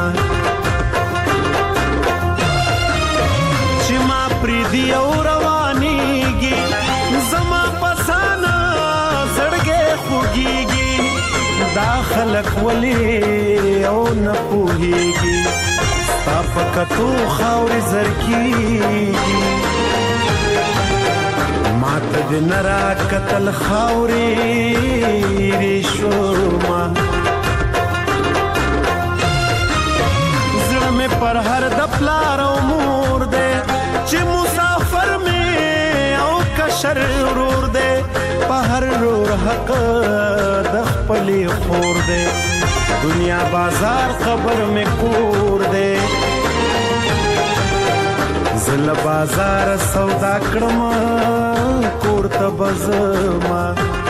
چې ما پریدي او روانيږي زما پسانا زړګي خوږيږي دا خلق ولی او نه پوهیږي ستا په کتو خاورې زرکیږي ماته دې نه راکتل خاورې ریشوما زړه مې پر هر د پلار او مور دی چې مسافر مې او کشر ورور دی په هر رور حق د خپلې خور دی دنیا بازار خبر میں کور دے زل بازار سودا کړم کور ته بزما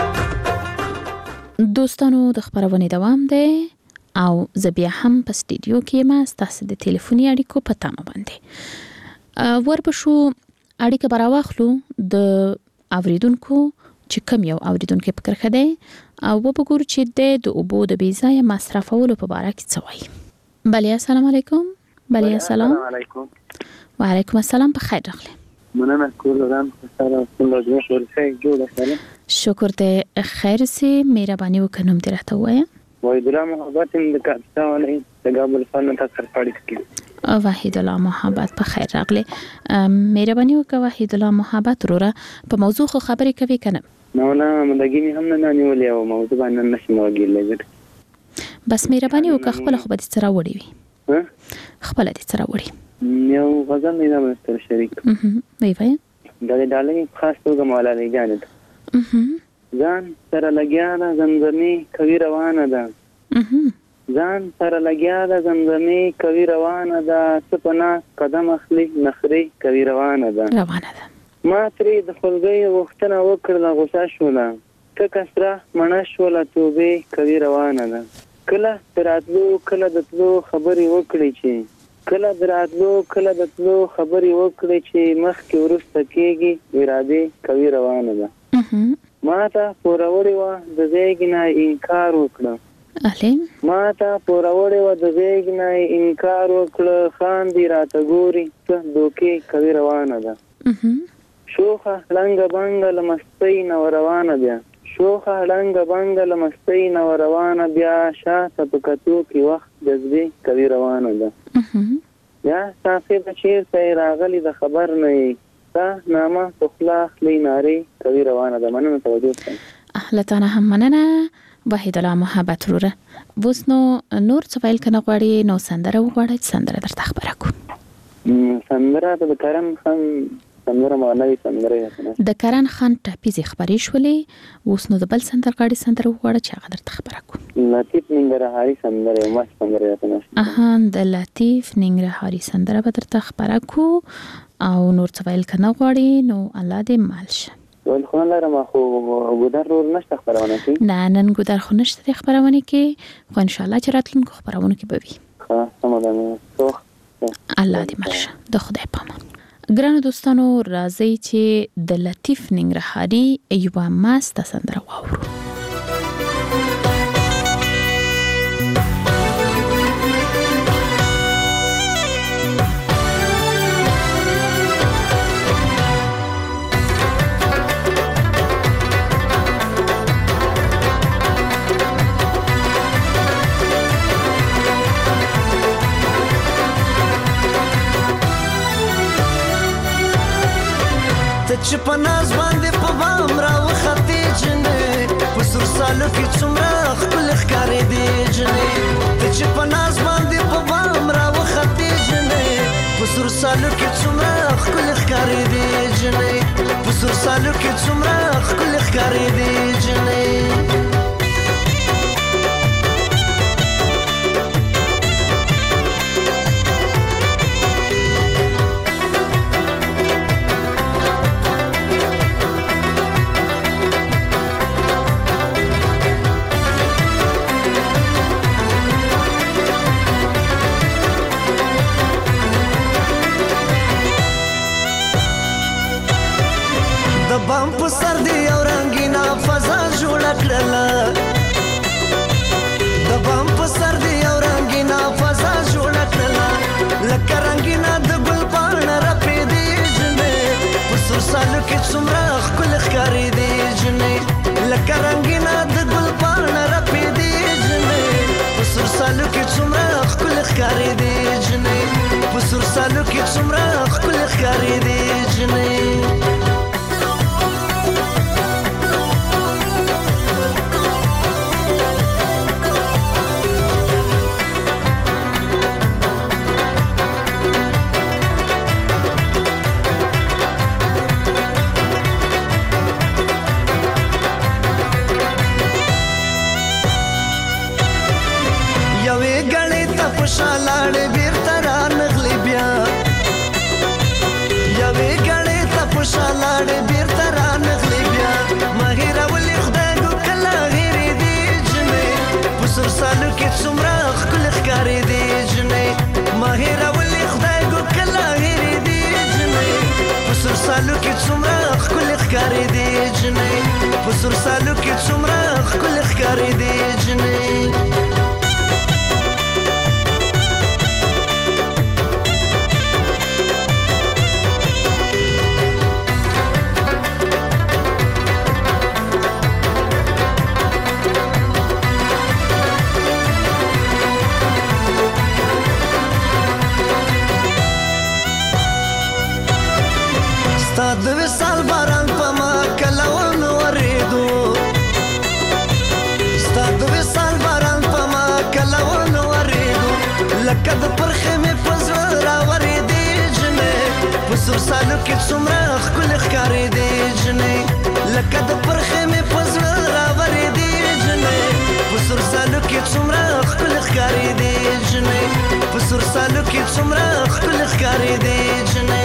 دوستانو د خبرونه دوام دی او زبیا هم په سټډیو کې ما ستاسو د ټلیفوني اړیکو په تمه باندې وربشو اړیکه براواخلو د اوریدونکو چې کم یو اوریدونکو فکر خده او وګورو چې د اوبو د بیځای مصرفولو په اړه کې څه وایي. بله السلام علیکم. بله السلام علیکم. وعلیکم السلام په خیر راغلی. مننه کولم سره څنګه ورته جوړه سره شکر ته خیر سي مهرباني وکړم درته وایم. وای دلا محبت د کاستانه تګابل فن ته سرپاړی کی وحید الله محبت په خیر راغلی. مهرباني وکړه وحید الله محبت وروره په موضوع خو خبرې کوي کنه نو نه مدګی هم نه نیولې او موضوع باندې نشم وګیلې بس مهرباني وکړه خپل خو به سره وړي وي خپل دې سره وړي یو غزل نه دا مستر شریک وی وای دا ډالې خاص توګه مولانا جانت ځان سره لګیا ده زمزمې کوي روانه ده ځان سره لګیا ده زمزمې کوي روانه ده سپنا قدم اخلي نخري کوي روانه ده ما ترې د خلګۍ وختنه وکړه غوسه شوله که کسره مڼه شوله توبې کوي روانه ده کله دراتلو کله دتلو خبرې وکړي چې کله دراتلو کله دتلو خبرې وکړي چې مخکې ورسته کېږي ارادې کوي روانه ده ما ته پوروړې وه د ځایګې نه انکار وکړه ما ته پوروړې وه د ځایګې نه انکار وکړه خاندي راته ګوري څه دوکې کوي روانه ده شوخه لنګه بنګه له مستۍ نه روانه ده شوخه ړنګه بنګه لمستۍ نو روانه بیا شاته په کتو کې وخت جذبې کوي روانه ده یا صافي بشیر ته راغلی د خبر نه تا نامه تخلاخ لی ناری کوي روانه ده. مننه توجه کوم. لتانه هم مننه وحید الله محبت وروره. اوس نو نور څه ویل کنه غواړي نو سندره وغواړي سندره درته خبره کوم. سندره د کرن خان سندره معنوي سندره د کرن خان ټاپیزي خبرې شولې. اوس نو د بل سندرغاړي سندره وغواړي چې هغه درته خبره کوم. لطیف ننګرهاري سندره ما سندره یاته د لطیف ننګرهاري سندره به درته خبره کو او نور څه ویل کنه غواړي نو الله دې مال شه. ول خو نه لرم خو ګودر رور نشته خبرونه کی نه نن ګودر خو نشته خبرونه کی خو ان شاء الله چې راتلونکو خبرونه کی به وي. ها سمه ده. الله دې مال شه. د خدای پامان. ګرانو دوستانو راځي چې د لطیف ننګرهاري یوه ماسته سندره واورو. چې په ناز باندې په بام راوختې جنې په سور سالو کې څومره ښکلې ښکارېدې جنې چې په ناز باندې په بام راوختې جنې په سور سالو کې څومره ښکلې ښکارېدې جنې په سور سالو کې څومره ښکلې ښکارېدې جنې بام په سر دی او رنگینا فضا جوړ کړله د بام په سر دی او رنگینا فضا جوړ کړله لکه رنگینا د ګل پاڼه راپېدې جنې په سور سالو کې څومره ښکلې ښکارېدې جنې لکه رنگینا د ګل پاڼه راپېدې جنې په سور سالو کې څومره ښکلې ښکارېدې جنې په سور سالو کې څومره ښکلې ښکارېدې جنې شالاړې بیرته رانغلې بیا یوې ګړې ته په شالاړې بیرته رانغلې بیا ما هېرولې خدای ګو کله هېرېدې جنې په سور سالو کې څومره ښکلې ښکارېدې جنې ما هېرولې خدای ګو کله هېرېدې جنې په سور سالو کې څومره ښکلې ښکارېدې جنې په سور سالو کې څومره ښکلې ښکارېدې جنې د وصال باران په ما کله ونه ورېدو ستا د وصال باران په ما کله ونه ورېدو لکه د پرخې مې په زړه راورېدې جنې په سور سالو کې څومره ښکلې ښکارېدې جنې لکه د پرخې مې په زړه راورېدې جنې په سور سالو کې څومره ښکلې ښکارېدې جنې په سور سالو کې څومره ښکلې ښکارېدې جنې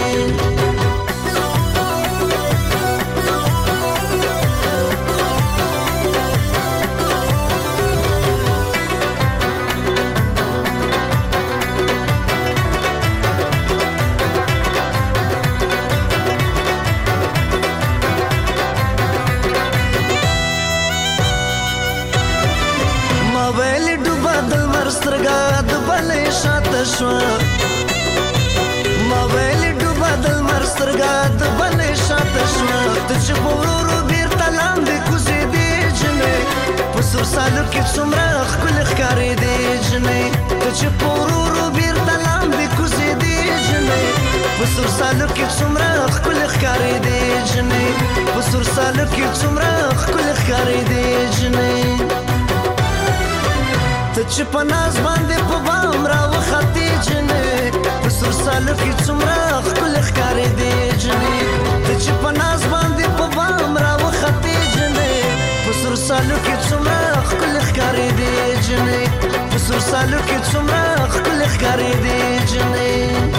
سترګه د بلې شاته شوه ما ویلې ډوبه د لمر سترګه د بلې شاته شوه ته چې په ورو ورو بېرته لاندې کوزېدې سور سالو کې څومره ښکلې ښکارې دې جنې ته چې پورورو بیرته لاندې کوزې دې جنې په سور سالو کې څومره ښکلې ښکارې دې جنې په سور سالو کې څومره ښکلې ښکارې دې جنې ته چې په ناز باندې په بام راوختې جنې په سور سالو کې څومره ښکلې ښکارې دې جنې ته چې په ناز باندې په بام راوختې جنې په سور سالو کې څومره ښکلې ښکارې دې جنې په سور سالو کې څومره ښکلې ښکارې دې جنې.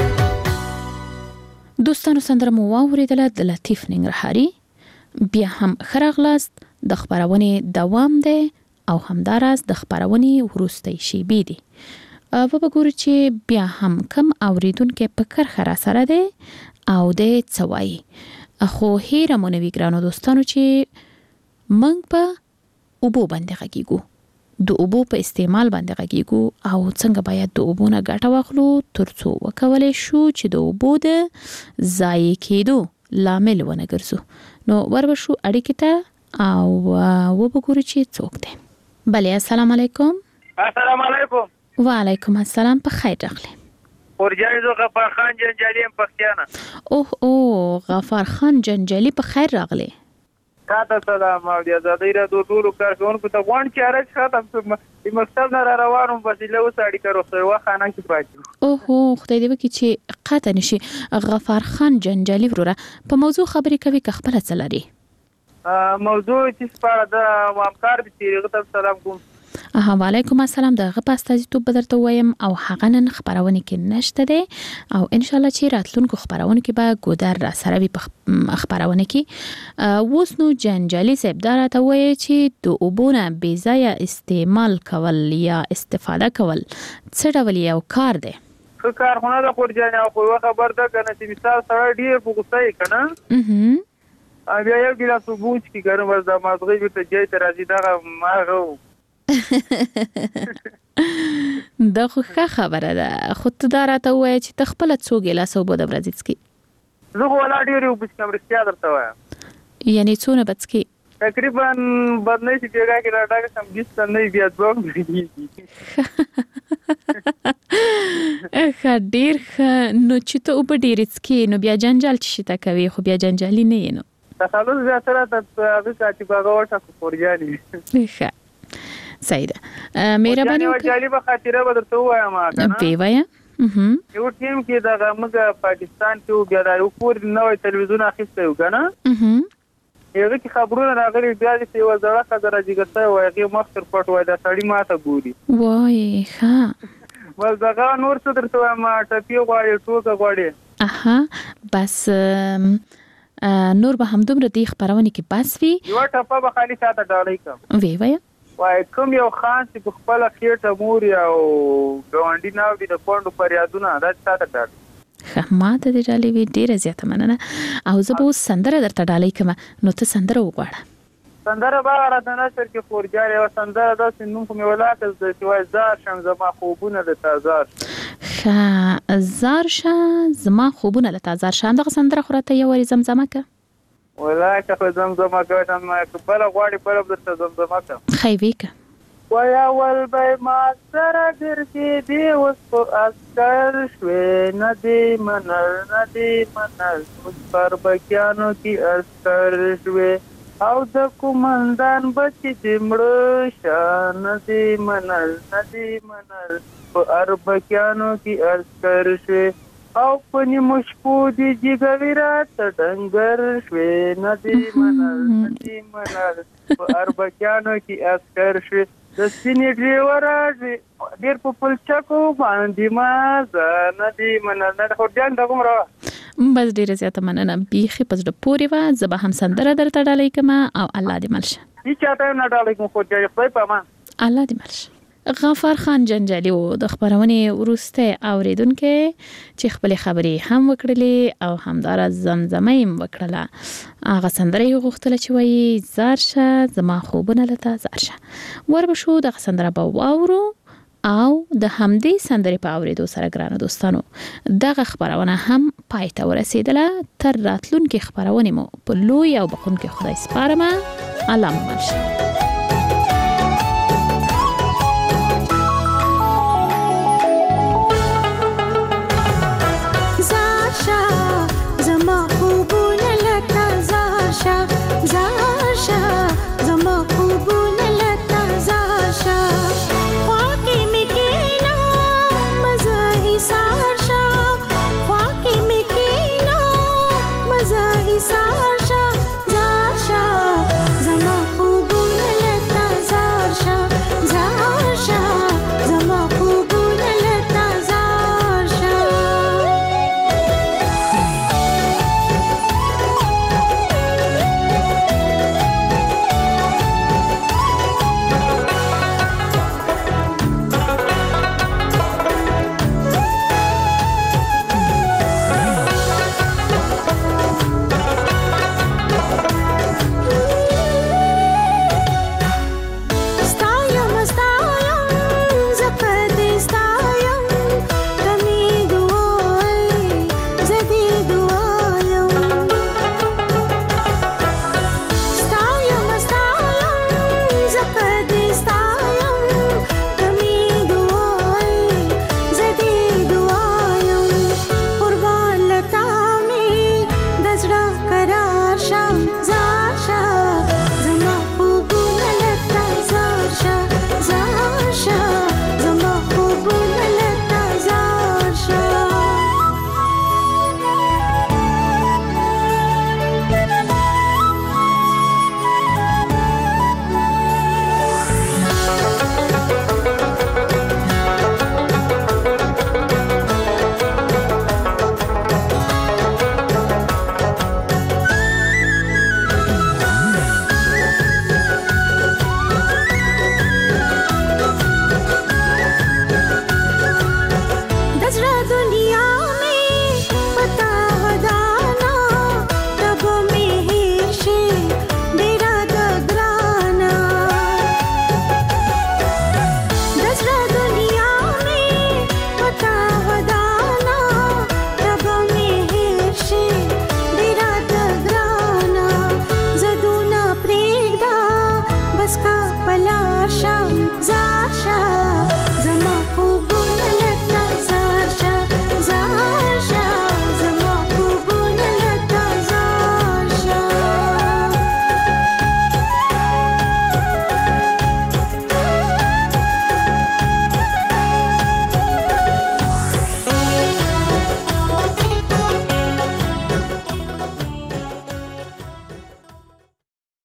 دوستانو سندره مو واوریدله د لطیف ننګرهاري. بیا هم ښه راغلاست. د خپرونې دوام دی او همداراز د خپرونې وروستۍ شیبې دي. وګورو چې بیا هم کم اوریدونکو په کرخه را سره دی او د څه وایي. خو هیره مو نوي ګرانو دوستانو چې موږ په اوبو باندې غږیږو، د اوبو په استعمال باندې غږیږو او څنګه باید د اوبو نه ګټه واخلو ترڅو وکولای شو چې د اوبو د ضایع کېدو لامل ونه ګرځو. نو وربشو اړیکې ته او وګورو چې څوک دی. بله السلام علیکم. السلام علیکم. وعلیکم السلام. په خیر راغلی. ورجاني زو غفار خان جنجالي پښتانه. اوه غفار خان جنجالي په خیر راغلی. تاسو سلام او د آزادۍ راډیو ټولو کارکونکو ته غوڼ چارج ختم شو مکتب نه را روانم وسیله وساړي کارو سره خانه کې پاتې. اوه خدای دې وکړي چې قطع نشي. غفار خان جنجالي وروره په موضوع خبرې کوي که خپله څه لري؟ موضوع چې سپاره د وامکار به تیرغه ته سلام کوم. وعلیکم السلام. دغه په استازیتوب به درته وایم او هغه نن خپرونه کې نشته دی او ان شاء الله چې راتلونکو خپرونه کې به ګودر را سره وي په خپرونه کې. اوس نو جنجالي صاحب دا راته وایي چې د اوبو نه بې ځایه استعمال کول یا استفاده کول څه ډول یو کار دی؟ ښه کارخونه ده خورجاني او خو خبر ده که نه چې مثال سړی ډېر په غوسه یې که نه بیا یو ګیلاس اوبه وڅښي که نه بس د مازغۍ بېرته جای ته راځي دغه ماغه و. دا خو ښه خبره ده. خو ته دا راته ووایه چې ته خپله څو ګیلاسه اوبه د ورځې څښې؟ زه خو ولا ډېرې اوبه څښم رښتیا درته وایم. یعنې څونه به څښې؟ تقریبا بدنۍ چې بېګا کې راډاګه شم 20 تنۍ بیا دوه کېږي. ښه ډېر ښه. نو چې ته اوبه ډېرې څښې نو بیا جنجال چې شي ته کوې خو بیا جنجالي نه یې. نو تخلص بیا سره ته هغه چې هغه وټاکو خورجاني. ښه صحیح ده. مهرباني وکړه جالب خاطره به درته ووایم که نه وی وایه. یو ټیم کې دغه موږ پاکستان کې وو بیا دا یو کور نوی تلویزیون اخیستی وو که نه هغه کې خبرونه راغلي بیا داسې یوه زړه ښځه راجګه شوې وه هغې مخ تر پټ وایي دا سړي ماته ګوري وایي. ښه بس دغه نور څه درته وایم ټپي غواړي ټوکه غواړي. بس نور به همدومره دې خپرونې کې بس وي. یوه ټپه به خالي تا ته ډالۍ کړم. وی وایه. وایي کوم یو خان چې په خپله خېټه موري او ګاونډي ناوړي د کونډو فریادونه دا چې تا ته ډالۍ. ښه ما ته دې ډالۍ وي ډېره زیاته مننه. او زه به اوس سندره درته ډالۍ کړم نو ته سندره وغواړه. سندره به راته نشر کې خورجار یوه سندره داسې نوم خو مې ولاکس ده چې وایي زار شم زما خوبونه له تا زار شم. ښه زار شه زما خوبونه له تا زار شه. همدغه سندره خو راته یو وارې زمزمه که. ولاکه خو زمزمه کوه بله غواړې بله به درته زمزمه کړم. ښه یې ویې که. وایه اول به یې ما سره ګرځېدې اوس خو عسکر شوې نه دې منل نه دې منل اوس پربکیانو کې عسکر شوې او د قومندان بچې دې مړه شه نه دې منل نه دې منل په اربکیانو کې عسکر شوې او په نیمو شپو دې جګوي راته ډنګر شوې نه دې منل نه دې منل په اربکیانو کې عسکر شوې د سپینې ډریوره ډېر په پلچکو باندې مازه نه دې منل. نه خورجان دغومره بس ډېره زیاته مننه. بیخي په زړه پورې وه. زه به هم سندره درته ډالۍ کړم او الله دې مل شه. هېڅ چاته یې نه ډالۍ کوم خورجان خدای په امان. الله دې مل شه. غفار خان جنجالي و د خپرونې وروستی اوریدونکی چې خپلې خبرې هم وکړلې او همداراز زمزمه یې وکړله. هغه سندره یې غوښتله چې وایي زار شه زما خوبونه له تا زار شه. وربشو دغه سندره به واورو او د همدې سندرې په اوریدو سره ګرانو دوستانو دغه خپرونه هم پای ته ورسېدله. تر راتلونکې خپرونې مو په لوی او بخښونکي خدای سپارم. الله مو مل شه.